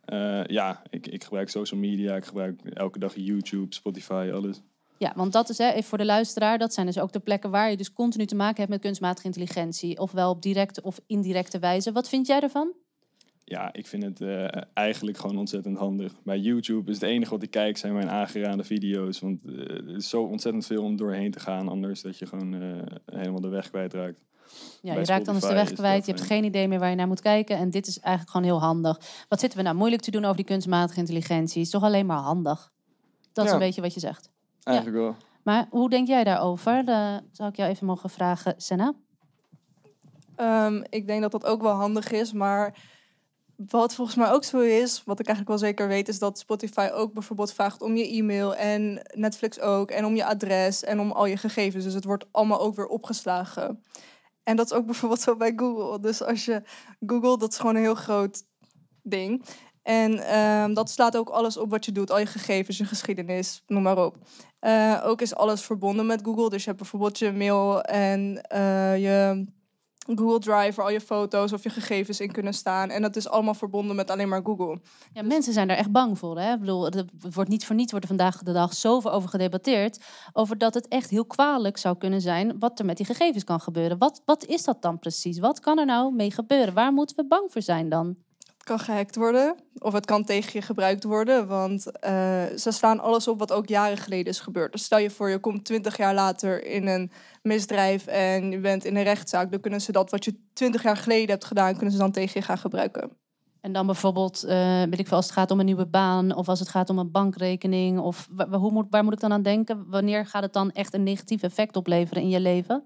uh, ja, ik, ik gebruik social media. Ik gebruik elke dag YouTube, Spotify, alles. Ja, want dat is, hè, even voor de luisteraar, dat zijn dus ook de plekken waar je dus continu te maken hebt met kunstmatige intelligentie. Ofwel op directe of indirecte wijze. Wat vind jij ervan? Ja, ik vind het uh, eigenlijk gewoon ontzettend handig. Bij YouTube is het enige wat ik kijk zijn mijn aangeraden video's. Want uh, er is zo ontzettend veel om doorheen te gaan. Anders dat je gewoon uh, helemaal de weg kwijtraakt. Ja, je raakt anders de weg kwijt. Je hebt geen idee meer waar je naar moet kijken. En dit is eigenlijk gewoon heel handig. Wat zitten we nou moeilijk te doen over die kunstmatige intelligentie? Is toch alleen maar handig? Dat is ja, een beetje wat je zegt. Eigenlijk ja. wel. Maar hoe denk jij daarover? Uh, zou ik jou even mogen vragen, Senna? Um, ik denk dat dat ook wel handig is, maar wat volgens mij ook zo is, wat ik eigenlijk wel zeker weet, is dat Spotify ook bijvoorbeeld vraagt om je e-mail en Netflix ook en om je adres en om al je gegevens. Dus het wordt allemaal ook weer opgeslagen. En dat is ook bijvoorbeeld zo bij Google. Dus als je Google, dat is gewoon een heel groot ding. En um, dat slaat ook alles op wat je doet, al je gegevens, je geschiedenis, noem maar op. Uh, ook is alles verbonden met Google. Dus je hebt bijvoorbeeld je mail en uh, je Google Drive, waar al je foto's of je gegevens in kunnen staan. En dat is allemaal verbonden met alleen maar Google. Ja, mensen zijn daar echt bang voor. Hè? Ik bedoel, het wordt niet voor niets wordt er vandaag de dag zoveel over gedebatteerd. Over dat het echt heel kwalijk zou kunnen zijn wat er met die gegevens kan gebeuren. Wat, wat is dat dan precies? Wat kan er nou mee gebeuren? Waar moeten we bang voor zijn dan? Het kan gehackt worden of het kan tegen je gebruikt worden. Want uh, ze slaan alles op wat ook jaren geleden is gebeurd. Dus stel je voor, je komt twintig jaar later in een misdrijf en je bent in een rechtszaak. Dan kunnen ze dat wat je twintig jaar geleden hebt gedaan, kunnen ze dan tegen je gaan gebruiken. En dan bijvoorbeeld, uh, weet ik veel, als het gaat om een nieuwe baan of als het gaat om een bankrekening. Of waar, hoe moet, waar moet ik dan aan denken? Wanneer gaat het dan echt een negatief effect opleveren in je leven?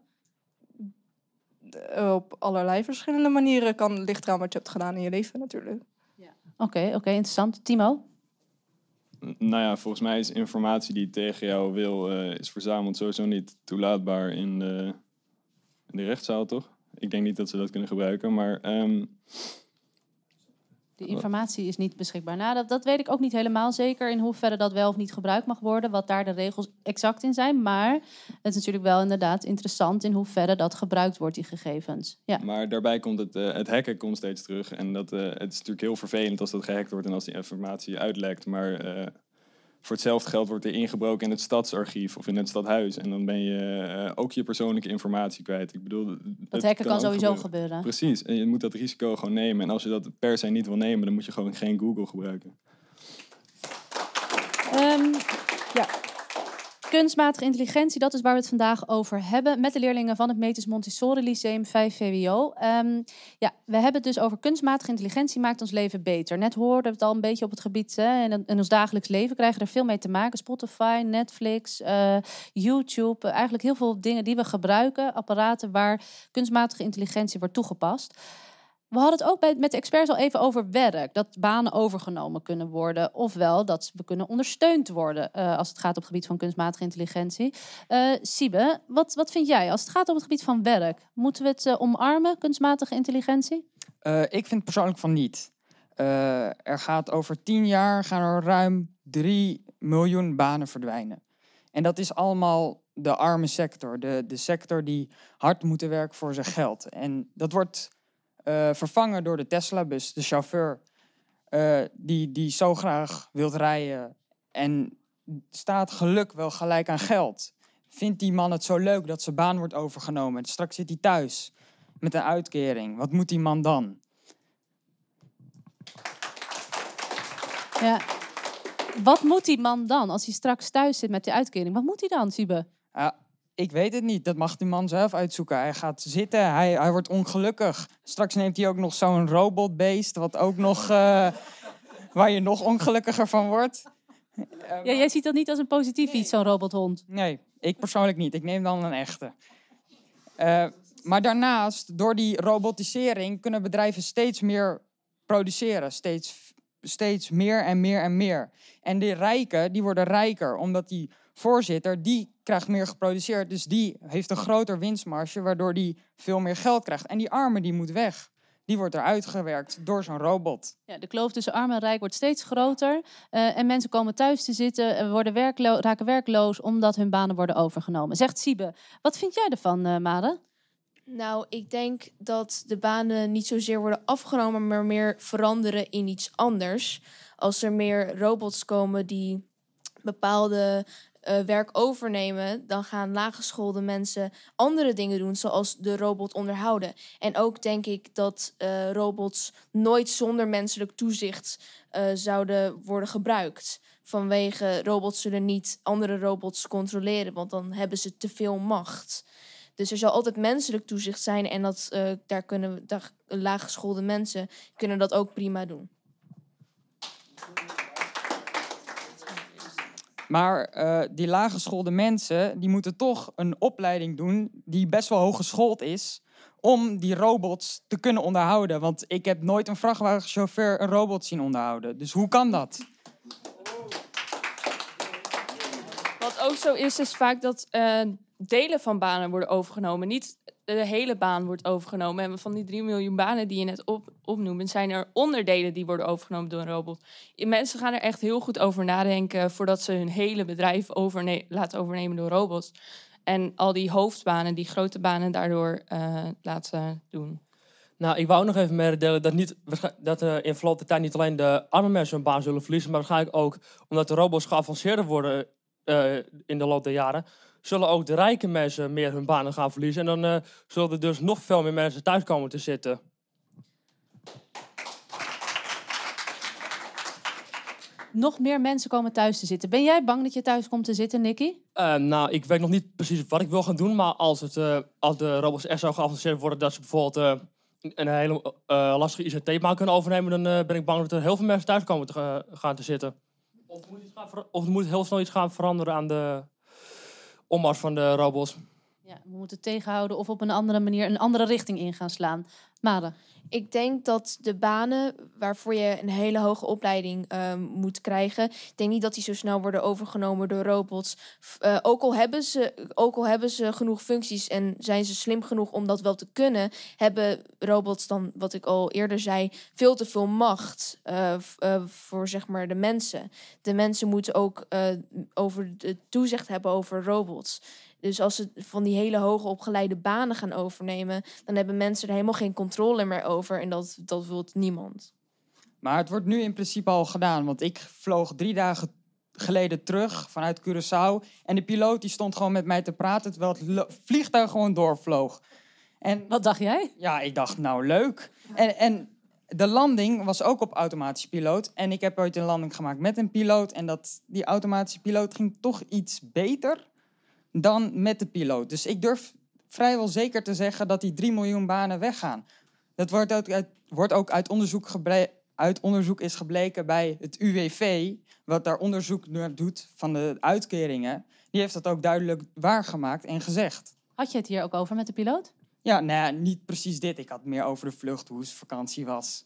Op allerlei verschillende manieren. Kan ligt eraan wat je hebt gedaan in je leven natuurlijk. Ja. Oké, okay, oké, okay, interessant. Timo? Nou ja, volgens mij is informatie die tegen jou wil, uh, is verzameld sowieso niet toelaatbaar in de, in de rechtszaal, toch? Ik denk niet dat ze dat kunnen gebruiken, maar... Um, De informatie is niet beschikbaar. Nou, dat, dat weet ik ook niet helemaal zeker in hoeverre dat wel of niet gebruikt mag worden. Wat daar de regels exact in zijn. Maar het is natuurlijk wel inderdaad interessant in hoeverre dat gebruikt wordt, die gegevens. Ja. Maar daarbij komt het, uh, het hacken komt steeds terug. En dat, uh, het is natuurlijk heel vervelend als dat gehackt wordt en als die informatie uitlekt. Maar uh, voor hetzelfde geld wordt er ingebroken in het stadsarchief of in het stadhuis. En dan ben je uh, ook je persoonlijke informatie kwijt. Ik bedoel, dat hacken kan, kan sowieso gebeuren. gebeuren. Precies. En je moet dat risico gewoon nemen. En als je dat per se niet wil nemen, dan moet je gewoon geen Google gebruiken. Um, ja. Kunstmatige intelligentie, dat is waar we het vandaag over hebben. Met de leerlingen van het Metis Montessori Lyceum vijf V W O. Um, ja, we hebben het dus over kunstmatige intelligentie maakt ons leven beter. Net hoorden we het al een beetje op het gebied. Hè, in, in ons dagelijks leven krijgen we er veel mee te maken. Spotify, Netflix, uh, YouTube. Uh, eigenlijk heel veel dingen die we gebruiken. Apparaten waar kunstmatige intelligentie wordt toegepast. We hadden het ook bij, met de experts al even over werk. Dat banen overgenomen kunnen worden. Ofwel dat we kunnen ondersteund worden uh, als het gaat op het gebied van kunstmatige intelligentie. Uh, Siebe, wat, wat vind jij als het gaat op het gebied van werk? Moeten we het uh, omarmen, kunstmatige intelligentie? Uh, ik vind persoonlijk van niet. Uh, er gaat over tien jaar gaan er ruim drie miljoen banen verdwijnen. En dat is allemaal de arme sector. De, de sector die hard moet werken voor zijn geld. En dat wordt... Uh, vervangen door de Tesla-bus, de chauffeur uh, die, die zo graag wilt rijden en staat geluk wel gelijk aan geld. Vindt die man het zo leuk dat zijn baan wordt overgenomen? Straks zit hij thuis met een uitkering. Wat moet die man dan? Ja. Wat moet die man dan als hij straks thuis zit met die uitkering? Wat moet hij dan, Siebe? Ja. Ik weet het niet. Dat mag die man zelf uitzoeken. Hij gaat zitten. Hij, hij wordt ongelukkig. Straks neemt hij ook nog zo'n robotbeest. Wat ook nog... Uh, waar je nog ongelukkiger van wordt. Uh, ja, jij ziet dat niet als een positief iets, zo'n robothond. Nee, ik persoonlijk niet. Ik neem dan een echte. Uh, maar daarnaast, door die robotisering... kunnen bedrijven steeds meer produceren. Steeds, steeds meer en meer en meer. En die rijken, die worden rijker. Omdat die voorzitter... die krijgt meer geproduceerd, dus die heeft een groter winstmarge, waardoor die veel meer geld krijgt. En die arme, die moet weg. Die wordt eruit gewerkt door zo'n robot. Ja, de kloof tussen arm en rijk wordt steeds groter. Uh, en mensen komen thuis te zitten, uh, worden werklo- raken werkloos omdat hun banen worden overgenomen. Zegt Siebe. Wat vind jij ervan, uh, Mare? Nou, ik denk dat de banen niet zozeer worden afgenomen, maar meer veranderen in iets anders. Als er meer robots komen die bepaalde uh, werk overnemen, dan gaan laaggeschoolde mensen andere dingen doen, zoals de robot onderhouden. En ook denk ik dat uh, robots nooit zonder menselijk toezicht uh, zouden worden gebruikt. Vanwege robots zullen niet andere robots controleren, want dan hebben ze te veel macht. Dus er zal altijd menselijk toezicht zijn en dat, uh, daar kunnen daar, laaggeschoolde mensen kunnen dat ook prima doen. Maar uh, die laaggeschoolde mensen, die moeten toch een opleiding doen die best wel hooggeschoold is om die robots te kunnen onderhouden. Want ik heb nooit een vrachtwagenchauffeur een robot zien onderhouden. Dus hoe kan dat? Wat ook zo is, is vaak dat uh, delen van banen worden overgenomen. Niet de hele baan wordt overgenomen. En van die drie miljoen banen die je net op, opnoemt, zijn er onderdelen die worden overgenomen door een robot. Mensen gaan er echt heel goed over nadenken voordat ze hun hele bedrijf overne- laten overnemen door robots. En al die hoofdbanen, die grote banen, daardoor uh, laten doen. Nou, ik wou nog even mededelen dat, niet, dat uh, in verloop der tijd niet alleen de arme mensen hun baan zullen verliezen, maar waarschijnlijk ook omdat de robots geavanceerder worden uh, in de loop der jaren, zullen ook de rijke mensen meer hun banen gaan verliezen. En dan uh, zullen er dus nog veel meer mensen thuis komen te zitten. Nog meer mensen komen thuis te zitten. Ben jij bang dat je thuis komt te zitten, Nicky? Uh, nou, ik weet nog niet precies wat ik wil gaan doen, maar als, het, uh, als de robots echt zo geavanceerd worden dat ze bijvoorbeeld uh, een hele uh, lastige I C T-baan kunnen overnemen, dan uh, ben ik bang dat er heel veel mensen thuis komen te uh, gaan te zitten. Of er moet, iets gaan ver- of er moet heel snel iets gaan veranderen aan de opmars van de robots. Ja, we moeten het tegenhouden of op een andere manier een andere richting in gaan slaan. Made? Ik denk dat de banen waarvoor je een hele hoge opleiding uh, moet krijgen, ik denk niet dat die zo snel worden overgenomen door robots. Uh, ook, al hebben ze, ook al hebben ze genoeg functies en zijn ze slim genoeg om dat wel te kunnen, hebben robots dan, wat ik al eerder zei, veel te veel macht uh, f- uh, voor zeg maar de mensen. De mensen moeten ook uh, over de toezicht hebben over robots. Dus als ze van die hele hoge opgeleide banen gaan overnemen, dan hebben mensen er helemaal geen controle meer over. En dat, dat wil niemand. Maar het wordt nu in principe al gedaan. Want ik vloog drie dagen geleden terug vanuit Curaçao. En de piloot die stond gewoon met mij te praten terwijl het lo- vliegtuig gewoon doorvloog. En, wat dacht jij? Ja, ik dacht, nou leuk. En, en de landing was ook op automatische piloot. En ik heb ooit een landing gemaakt met een piloot. En dat, die automatische piloot ging toch iets beter dan met de piloot. Dus ik durf vrijwel zeker te zeggen dat die drie miljoen banen weggaan. Dat wordt ook uit, wordt ook uit, onderzoek geble- uit onderzoek is gebleken bij het U W V, wat daar onderzoek naar doet van de uitkeringen. Die heeft dat ook duidelijk waargemaakt en gezegd. Had je het hier ook over met de piloot? Ja, nou ja, niet precies dit. Ik had het meer over de vlucht, hoe het vakantie was.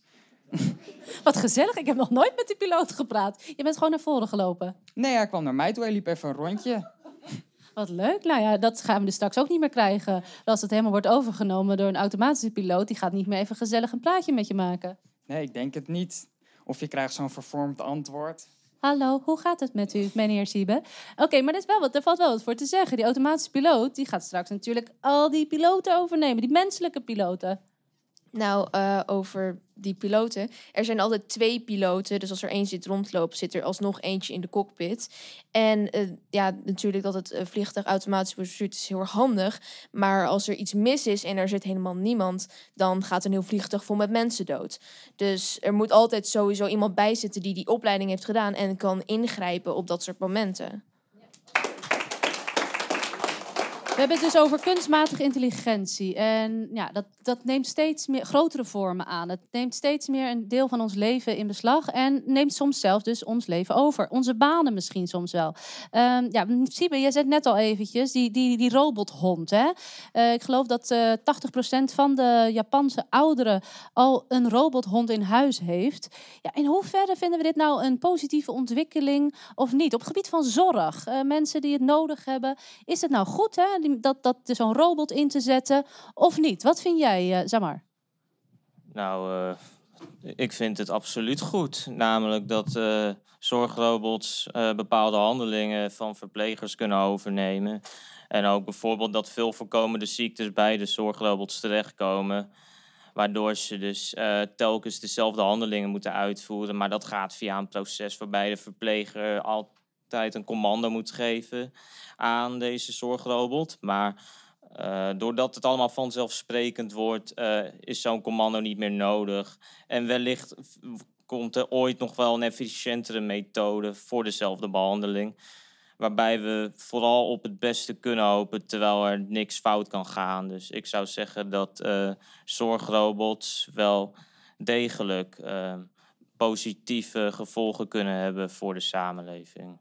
Wat gezellig, ik heb nog nooit met de piloot gepraat. Je bent gewoon naar voren gelopen. Nee, hij kwam naar mij toe, hij liep even een rondje. Wat leuk. Nou ja, dat gaan we dus straks ook niet meer krijgen. Als het helemaal wordt overgenomen door een automatische piloot, die gaat niet meer even gezellig een praatje met je maken. Nee, ik denk het niet. Of je krijgt zo'n vervormd antwoord. Hallo, hoe gaat het met u, meneer Siebe? Oké, okay, maar er, is wel wat, er valt wel wat voor te zeggen. Die automatische piloot, die gaat straks natuurlijk al die piloten overnemen. Die menselijke piloten. Nou, uh, over die piloten. Er zijn altijd twee piloten. Dus als er één zit rondlopen, zit er alsnog eentje in de cockpit. En uh, ja, natuurlijk dat het uh, vliegtuig automatisch wordt bestuurd is heel erg handig. Maar als er iets mis is en er zit helemaal niemand, dan gaat een heel vliegtuig vol met mensen dood. Dus er moet altijd sowieso iemand bij zitten die die opleiding heeft gedaan en kan ingrijpen op dat soort momenten. We hebben het dus over kunstmatige intelligentie. En ja, dat, dat neemt steeds meer grotere vormen aan. Het neemt steeds meer een deel van ons leven in beslag. En neemt soms zelf dus ons leven over. Onze banen misschien soms wel. Um, ja, Siebe, jij zei net al eventjes, die, die, die robothond. Hè? Uh, ik geloof dat uh, tachtig procent van de Japanse ouderen al een robothond in huis heeft. Ja, in hoeverre vinden we dit nou een positieve ontwikkeling of niet? Op het gebied van zorg, uh, mensen die het nodig hebben. Is het nou goed, hè? Dat, dat zo'n robot in te zetten of niet? Wat vind jij, uh, Zamar? Nou, uh, ik vind het absoluut goed. Namelijk dat uh, zorgrobots uh, bepaalde handelingen van verplegers kunnen overnemen. En ook bijvoorbeeld dat veel voorkomende ziektes bij de zorgrobots terechtkomen. Waardoor ze dus uh, telkens dezelfde handelingen moeten uitvoeren. Maar dat gaat via een proces waarbij de verpleger altijd een commando moet geven aan deze zorgrobot. Maar uh, doordat het allemaal vanzelfsprekend wordt, uh, is zo'n commando niet meer nodig. En wellicht komt er ooit nog wel een efficiëntere methode voor dezelfde behandeling. Waarbij we vooral op het beste kunnen hopen, terwijl er niks fout kan gaan. Dus ik zou zeggen dat uh, zorgrobots wel degelijk uh, positieve gevolgen kunnen hebben voor de samenleving.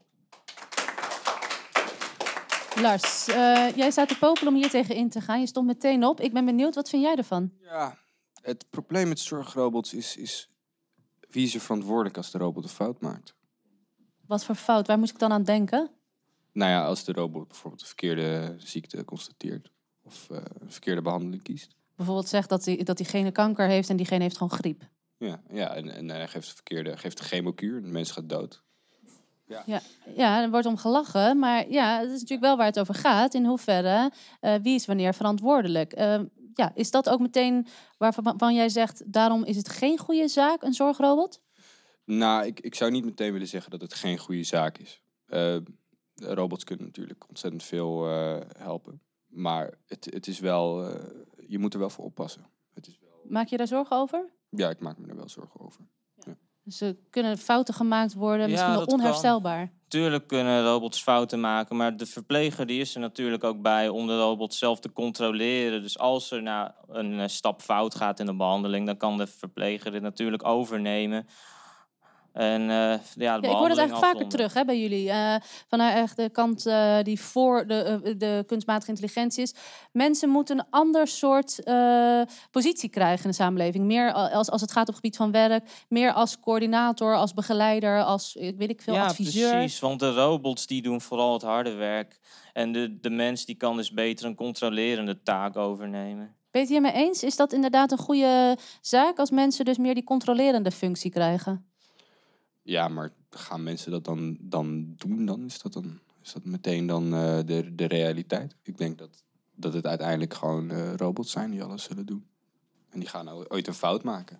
Lars, uh, jij staat te popelen om hier tegen in te gaan. Je stond meteen op. Ik ben benieuwd, wat vind jij ervan? Ja, het probleem met zorgrobots is, is wie is er verantwoordelijk als de robot een fout maakt? Wat voor fout? Waar moest ik dan aan denken? Nou ja, als de robot bijvoorbeeld een verkeerde ziekte constateert of uh, een verkeerde behandeling kiest. Bijvoorbeeld zegt dat, die, dat diegene kanker heeft en diegene heeft gewoon griep. Ja, ja en, en hij geeft de verkeerde, geeft de chemokuur en de mens gaat dood. Ja. Ja, ja, er wordt om gelachen, maar ja, het is natuurlijk wel waar het over gaat. In hoeverre, uh, wie is wanneer verantwoordelijk? Uh, ja, is dat ook meteen waarvan jij zegt, daarom is het geen goede zaak, een zorgrobot? Nou, ik, ik zou niet meteen willen zeggen dat het geen goede zaak is. Uh, robots kunnen natuurlijk ontzettend veel uh, helpen. Maar het, het is wel, uh, je moet er wel voor oppassen. Het is wel... Maak je daar zorgen over? Ja, ik maak me er wel zorgen over. Ja. Dus er kunnen fouten gemaakt worden, misschien Ja, wel dat onherstelbaar. Kan. Tuurlijk kunnen robots fouten maken, maar de verpleger die is er natuurlijk ook bij om de robot zelf te controleren. Dus als er nou een stap fout gaat in de behandeling, dan kan de verpleger dit natuurlijk overnemen. En, uh, ja, de ja, ik hoor het eigenlijk afronden. vaker terug hè, bij jullie. Uh, vanuit de kant uh, die voor de, uh, de kunstmatige intelligentie is. Mensen moeten een ander soort uh, positie krijgen in de samenleving. Meer als, als het gaat op het gebied van werk. Meer als coördinator, als begeleider, als weet ik veel, ja, adviseur. Ja, precies. Want de robots die doen vooral het harde werk. En de, de mens die kan dus beter een controlerende taak overnemen. Ben je het hiermee eens? Is dat inderdaad een goede zaak als mensen dus meer die controlerende functie krijgen? Ja, maar gaan mensen dat dan, dan doen? Dan is dat, dan, is dat meteen dan uh, de, de realiteit. Ik denk dat, dat het uiteindelijk gewoon uh, robots zijn die alles zullen doen. En die gaan ooit een fout maken.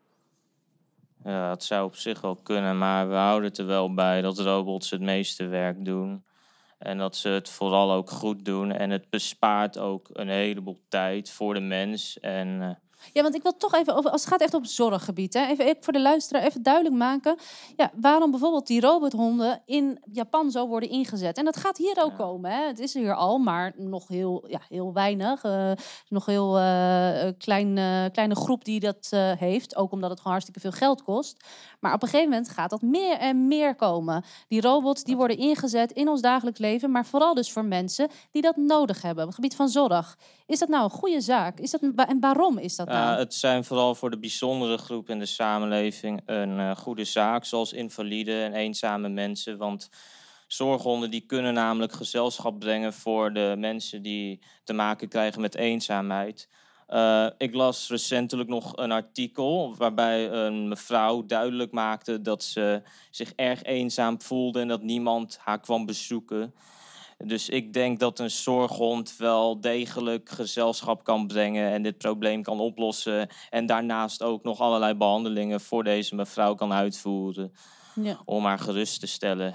Ja, het zou op zich wel kunnen, maar we houden het er wel bij dat robots het meeste werk doen. En dat ze het vooral ook goed doen. En het bespaart ook een heleboel tijd voor de mens. En... Uh, Ja, want ik wil toch even, over, als het gaat echt op het zorggebied, hè, even, even voor de luisteraar even duidelijk maken. Ja, waarom bijvoorbeeld die robothonden in Japan zo worden ingezet. En dat gaat hier ook ja. komen. Hè. Het is er hier al, maar nog heel, ja, heel weinig. Uh, nog heel uh, klein, uh, kleine groep die dat uh, heeft. Ook omdat het gewoon hartstikke veel geld kost. Maar op een gegeven moment gaat dat meer en meer komen. Die robots die worden ingezet in ons dagelijks leven. Maar vooral dus voor mensen die dat nodig hebben. Op het gebied van zorg. Is dat nou een goede zaak? Is dat, en waarom is dat nou? Uh, het zijn vooral voor de bijzondere groep in de samenleving een uh, goede zaak. Zoals invalide en eenzame mensen. Want zorghonden die kunnen namelijk gezelschap brengen voor de mensen die te maken krijgen met eenzaamheid. Uh, ik las recentelijk nog een artikel waarbij een mevrouw duidelijk maakte dat ze zich erg eenzaam voelde en dat niemand haar kwam bezoeken. Dus ik denk dat een zorghond wel degelijk gezelschap kan brengen en dit probleem kan oplossen. En daarnaast ook nog allerlei behandelingen voor deze mevrouw kan uitvoeren. Ja. Om haar gerust te stellen.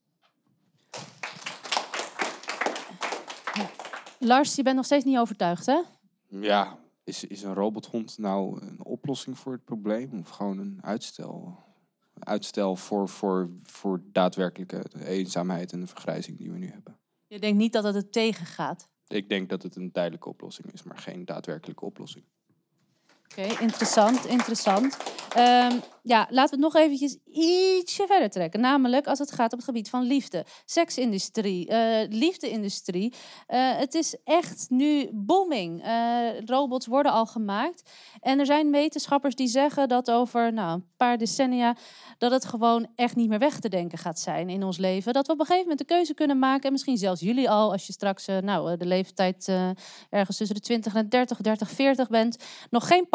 Ja. Lars, je bent nog steeds niet overtuigd, hè? Ja, is, is een robothond nou een oplossing voor het probleem? Of gewoon een uitstel? Uitstel voor, voor, voor daadwerkelijke eenzaamheid en de vergrijzing die we nu hebben. Je denkt niet dat het het tegengaat? Ik denk dat het een tijdelijke oplossing is, maar geen daadwerkelijke oplossing. Oké, okay, interessant, interessant. Um, ja, laten we het nog eventjes ietsje verder trekken. Namelijk als het gaat op het gebied van liefde. Seksindustrie, uh, liefdeindustrie. Uh, het is echt nu booming. Uh, robots worden al gemaakt. En er zijn wetenschappers die zeggen dat over nou, een paar decennia... dat het gewoon echt niet meer weg te denken gaat zijn in ons leven. Dat we op een gegeven moment de keuze kunnen maken. En misschien zelfs jullie al, als je straks uh, nou, de leeftijd uh, ergens tussen de twintig en dertig, dertig, veertig bent. Nog geen partner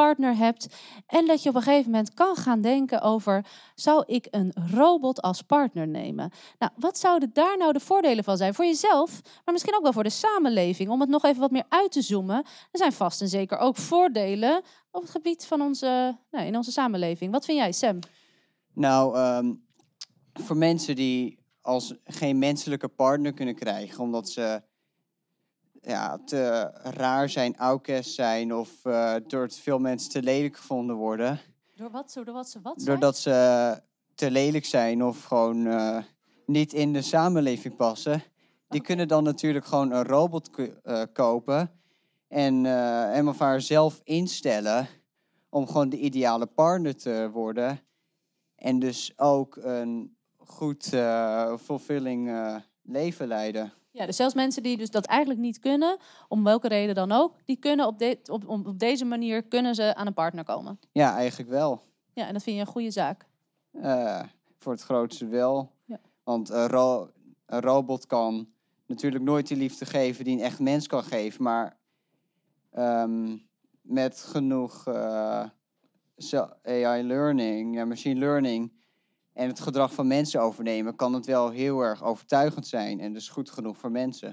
partner hebt. En dat je op een gegeven moment kan gaan denken over, zou ik een robot als partner nemen? Nou, wat zouden daar nou de voordelen van zijn? Voor jezelf, maar misschien ook wel voor de samenleving. Om het nog even wat meer uit te zoomen. Er zijn vast en zeker ook voordelen op het gebied van onze, nou, in onze samenleving. Wat vind jij, Sam? Nou, ehm, voor mensen die als geen menselijke partner kunnen krijgen, omdat ze ja, te raar zijn, outcast zijn of uh, door te veel mensen te lelijk gevonden worden. Door wat? Door wat ze wat zijn? Doordat ze te lelijk zijn of gewoon uh, niet in de samenleving passen. Die kunnen dan natuurlijk gewoon een robot k- uh, kopen en uh, hem of haar zelf instellen om gewoon de ideale partner te worden. En dus ook een goed, uh, fulfilling uh, leven leiden. Ja, dus zelfs mensen die dus dat eigenlijk niet kunnen, om welke reden dan ook, die kunnen op, de, op, op, op deze manier kunnen ze aan een partner komen. Ja, eigenlijk wel. Ja, en dat vind je een goede zaak. Uh, voor het grootste wel. Ja. Want een, ro- een robot kan natuurlijk nooit die liefde geven die een echt mens kan geven. Maar um, met genoeg uh, A I learning, ja, machine learning en het gedrag van mensen overnemen, kan het wel heel erg overtuigend zijn en dus goed genoeg voor mensen.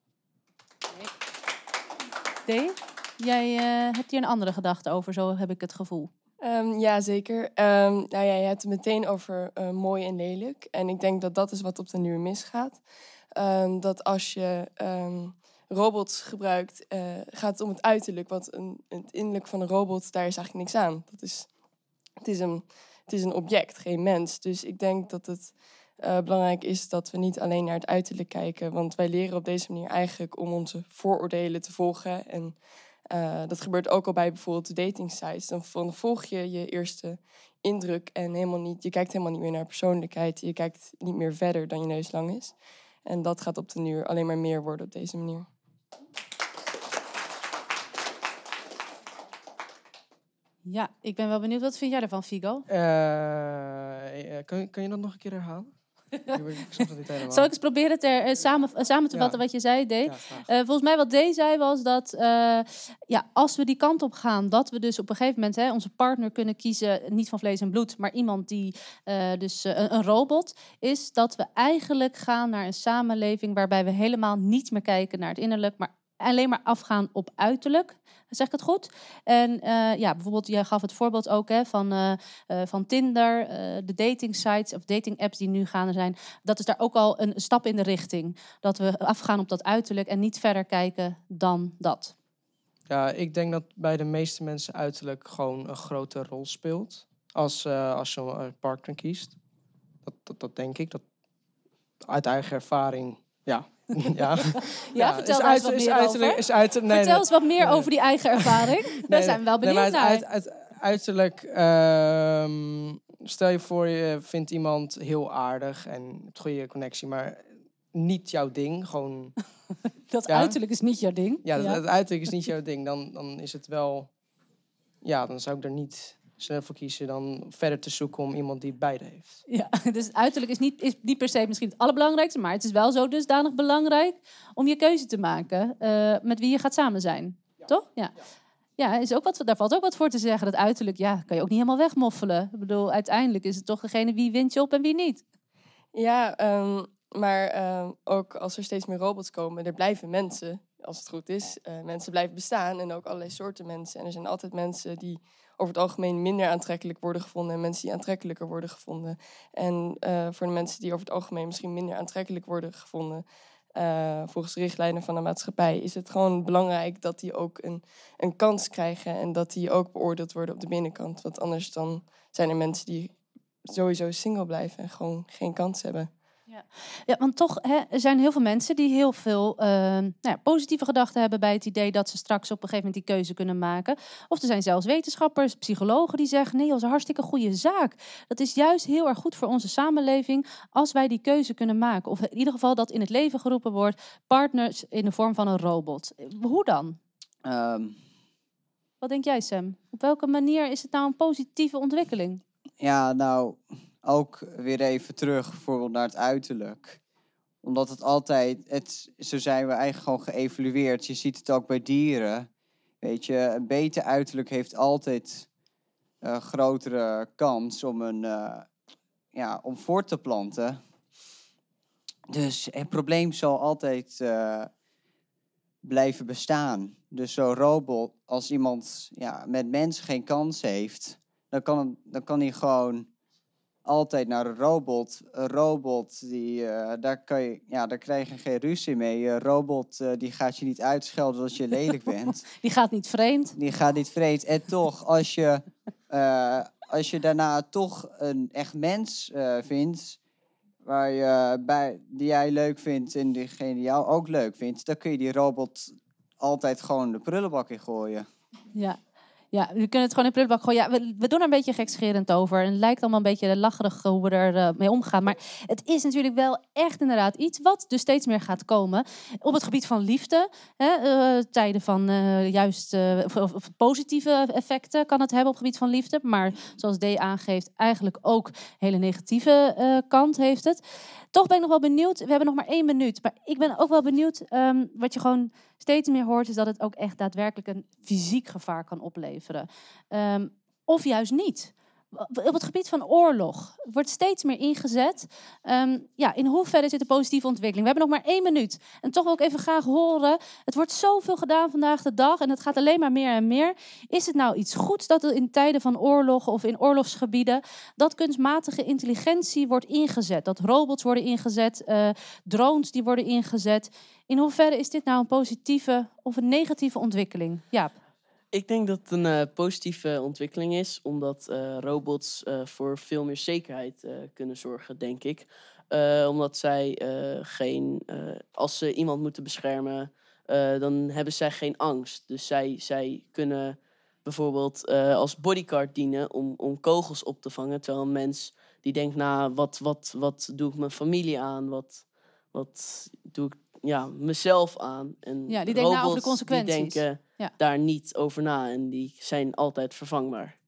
Dee, jij uh, hebt hier een andere gedachte over, zo heb ik het gevoel. Um, ja, zeker. Um, nou ja, je hebt het meteen over uh, mooi en lelijk. En ik denk dat dat is wat op de duur misgaat. Um, dat als je um, robots gebruikt, uh, gaat het om het uiterlijk. Want een, het innerlijk van een robot, daar is eigenlijk niks aan. Dat is, het, is een, het is een object, geen mens. Dus ik denk dat het uh, belangrijk is dat we niet alleen naar het uiterlijk kijken. Want wij leren op deze manier eigenlijk om onze vooroordelen te volgen. En Uh, dat gebeurt ook al bij bijvoorbeeld de dating sites. Dan volg je je eerste indruk en helemaal niet, je kijkt helemaal niet meer naar persoonlijkheid. Je kijkt niet meer verder dan je neus lang is. En dat gaat op den duur alleen maar meer worden op deze manier. Ja, ik ben wel benieuwd. Wat vind jij ervan, Figo? Uh, kun, kun je dat nog een keer herhalen? Ik snap het niet helemaal. Zal ik eens proberen ter, uh, samen, uh, samen te vatten ja. wat je zei, Dee? Ja, uh, volgens mij wat Dee zei was dat uh, ja, als we die kant op gaan, dat we dus op een gegeven moment hè, onze partner kunnen kiezen, niet van vlees en bloed, maar iemand die uh, dus uh, een, een robot is, dat we eigenlijk gaan naar een samenleving waarbij we helemaal niet meer kijken naar het innerlijk, maar alleen maar afgaan op uiterlijk. Zeg ik het goed? En uh, ja, bijvoorbeeld, jij gaf het voorbeeld ook hè, van, uh, uh, van Tinder, uh, de dating sites of dating apps die nu gaande zijn. Dat is daar ook al een stap in de richting. Dat we afgaan op dat uiterlijk en niet verder kijken dan dat. Ja, ik denk dat bij de meeste mensen uiterlijk gewoon een grote rol speelt. Als, uh, als je een partner kiest. Dat, dat, dat denk ik. Dat, uit eigen ervaring, ja. Ja, ja, ja vertel eens wat meer over. Is uit, nee, vertel nee, eens wat meer nee. over die eigen ervaring. Daar nee, zijn we wel benieuwd nee, naar. Uit, uit, uiterlijk, uh, stel je voor je vindt iemand heel aardig en hebt goede connectie, maar niet jouw ding. Gewoon, dat ja? uiterlijk is niet jouw ding. Ja, dat, ja. het uiterlijk is niet jouw ding. Dan, dan is het wel, ja, dan zou ik er niet snel voor kiezen dan verder te zoeken om iemand die het beide heeft. Ja, dus uiterlijk is niet, is niet per se misschien het allerbelangrijkste, maar het is wel zo dusdanig belangrijk om je keuze te maken uh, met wie je gaat samen zijn. Ja. Toch? Ja. Ja, is ook wat, daar valt ook wat voor te zeggen. Dat uiterlijk, ja, kan je ook niet helemaal wegmoffelen. Ik bedoel, uiteindelijk is het toch degene wie wint je op en wie niet. Ja, um, maar um, ook als er steeds meer robots komen, er blijven mensen, als het goed is. Uh, mensen blijven bestaan en ook allerlei soorten mensen. En er zijn altijd mensen die over het algemeen minder aantrekkelijk worden gevonden en mensen die aantrekkelijker worden gevonden. En uh, voor de mensen die over het algemeen misschien minder aantrekkelijk worden gevonden, uh, volgens de richtlijnen van de maatschappij, is het gewoon belangrijk dat die ook een, een kans krijgen en dat die ook beoordeeld worden op de binnenkant. Want anders dan zijn er mensen die sowieso single blijven en gewoon geen kans hebben. Ja, ja want toch hè, er zijn heel veel mensen die heel veel uh, nou ja, positieve gedachten hebben bij het idee dat ze straks op een gegeven moment die keuze kunnen maken. Of er zijn zelfs wetenschappers, psychologen die zeggen nee, dat is een hartstikke goede zaak. Dat is juist heel erg goed voor onze samenleving als wij die keuze kunnen maken. Of in ieder geval dat in het leven geroepen wordt, partners in de vorm van een robot. Hoe dan? Um, Wat denk jij, Sam? Op welke manier is het nou een positieve ontwikkeling? Ja, nou, ook weer even terug bijvoorbeeld naar het uiterlijk. Omdat het altijd, het, zo zijn we eigenlijk gewoon geëvalueerd. Je ziet het ook bij dieren. Weet je, een beter uiterlijk heeft altijd een grotere kans om, een, uh, ja, om voort te planten. Dus het probleem zal altijd uh, blijven bestaan. Dus zo'n robot, als iemand ja, met mensen geen kans heeft, dan kan, hem, dan kan hij gewoon altijd naar een robot. Een robot, die, uh, daar, kan je, ja, daar krijg je geen ruzie mee. Een robot uh, die gaat je niet uitschelden als je lelijk bent. Die gaat niet vreemd. Die gaat niet vreemd. En toch, als je, uh, als je daarna toch een echt mens uh, vindt, waar je bij, die jij leuk vindt en diegene die jou ook leuk vindt, dan kun je die robot altijd gewoon de prullenbak in gooien. Ja. Ja, we kunnen het gewoon in de prullenbak gooien. Ja, we, we doen er een beetje gekscherend over. En het lijkt allemaal een beetje lacherig hoe we er uh, mee omgaan. Maar het is natuurlijk wel echt inderdaad iets wat dus steeds meer gaat komen. Op het gebied van liefde. Hè, uh, tijden van uh, juist uh, of, of positieve effecten kan het hebben op het gebied van liefde. Maar zoals D aangeeft, eigenlijk ook een hele negatieve uh, kant heeft het. Toch ben ik nog wel benieuwd. We hebben nog maar één minuut. Maar ik ben ook wel benieuwd. Um, wat je gewoon steeds meer hoort, is dat het ook echt daadwerkelijk een fysiek gevaar kan opleveren. Um, of juist niet. Op het gebied van oorlog wordt steeds meer ingezet. Um, ja, in hoeverre zit de positieve ontwikkeling? We hebben nog maar één minuut. En toch wil ik even graag horen. Het wordt zoveel gedaan vandaag de dag. En het gaat alleen maar meer en meer. Is het nou iets goeds dat er in tijden van oorlog of in oorlogsgebieden dat kunstmatige intelligentie wordt ingezet? Dat robots worden ingezet, uh, drones die worden ingezet. In hoeverre is dit nou een positieve of een negatieve ontwikkeling? Jaap. Ik denk dat het een uh, positieve ontwikkeling is, omdat uh, robots uh, voor veel meer zekerheid uh, kunnen zorgen, denk ik. Uh, omdat zij uh, geen, uh, als ze iemand moeten beschermen, uh, dan hebben zij geen angst. Dus zij, zij kunnen bijvoorbeeld uh, als bodyguard dienen om, om kogels op te vangen, terwijl een mens die denkt, nou, wat, wat, wat doe ik mijn familie aan? Wat, wat doe ik ja, mezelf aan? En ja, die denken na over de robots, consequenties. Die denken ja. daar niet over na en die zijn altijd vervangbaar.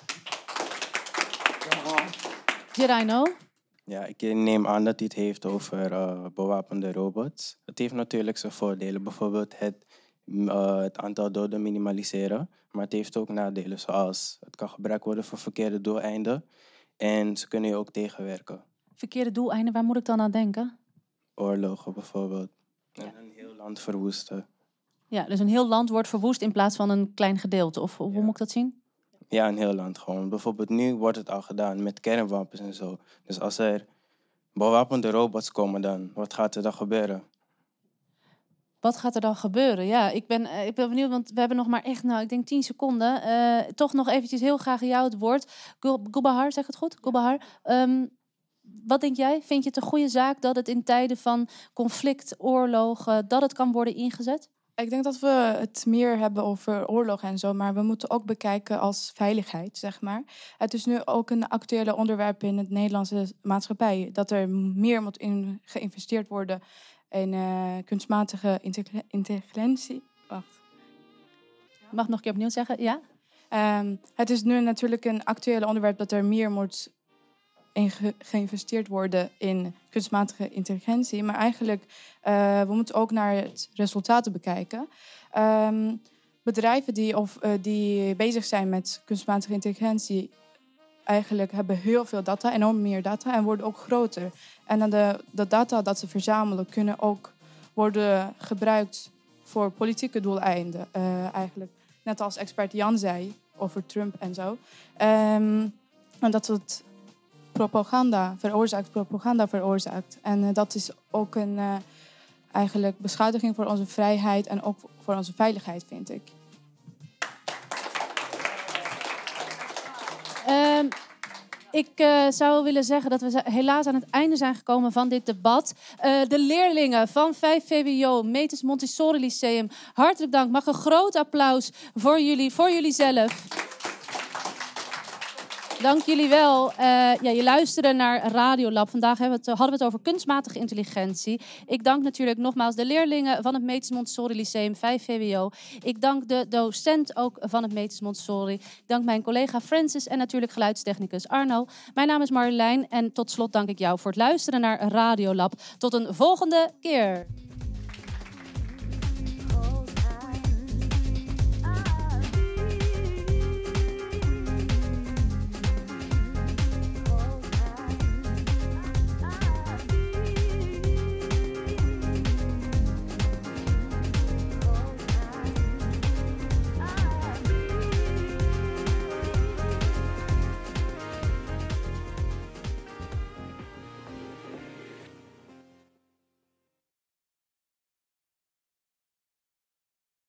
Gerino? Ja, ik neem aan dat hij het heeft over uh, bewapende robots. Het heeft natuurlijk zijn voordelen, bijvoorbeeld het, uh, het aantal doden minimaliseren. Maar het heeft ook nadelen, zoals het kan gebruikt worden voor verkeerde doeleinden. En ze kunnen je ook tegenwerken. Verkeerde doeleinden, waar moet ik dan aan denken? Oorlogen bijvoorbeeld. En ja. een heel land verwoesten. Ja, dus een heel land wordt verwoest in plaats van een klein gedeelte. Of hoe ja. moet ik dat zien? Ja, een heel land gewoon. Bijvoorbeeld nu wordt het al gedaan met kernwapens en zo. Dus als er bewapende robots komen dan, wat gaat er dan gebeuren? Wat gaat er dan gebeuren? Ja, ik ben, uh, ik ben benieuwd, want we hebben nog maar echt, nou, ik denk tien seconden. Uh, toch nog eventjes heel graag jou het woord. Gulbahar, zeg het goed? Gulbahar. Um, wat denk jij? Vind je het een goede zaak dat het in tijden van conflict, oorlogen, dat het kan worden ingezet? Ik denk dat we het meer hebben over oorlog en zo, maar we moeten ook bekijken als veiligheid, zeg maar. Het is nu ook een actuele onderwerp in het Nederlandse maatschappij, dat er meer moet in geïnvesteerd worden in uh, kunstmatige intelligentie. Wacht. Mag ik nog een keer opnieuw zeggen? Ja? Um, het is nu natuurlijk een actuele onderwerp dat er meer moet in ge- geïnvesteerd worden in kunstmatige intelligentie. Maar eigenlijk, uh, we moeten ook naar het resultaten bekijken. Um, bedrijven die, of, uh, die bezig zijn met kunstmatige intelligentie, eigenlijk hebben heel veel data, enorm meer data, en worden ook groter. En dan de, de data dat ze verzamelen, kunnen ook worden gebruikt voor politieke doeleinden. Uh, eigenlijk, net als expert Jan zei, over Trump en zo. Um, en dat het propaganda veroorzaakt, propaganda veroorzaakt. En uh, dat is ook een uh, eigenlijk beschadiging voor onze vrijheid en ook voor onze veiligheid, vind ik. Um, ik uh, zou willen zeggen dat we helaas aan het einde zijn gekomen van dit debat. Uh, de leerlingen van vijf V W O, Metis Montessori Lyceum, hartelijk dank. Mag een groot applaus voor jullie, voor jullie zelf. Dank jullie wel. Uh, ja, je luisterde naar Radiolab. Vandaag hebben we het, hadden we het over kunstmatige intelligentie. Ik dank natuurlijk nogmaals de leerlingen van het Metis Montessori Lyceum vijf V W O. Ik dank de docent ook van het Metis Montessori. Ik dank mijn collega Francis en natuurlijk geluidstechnicus Arno. Mijn naam is Marjolein en tot slot dank ik jou voor het luisteren naar Radiolab. Tot een volgende keer.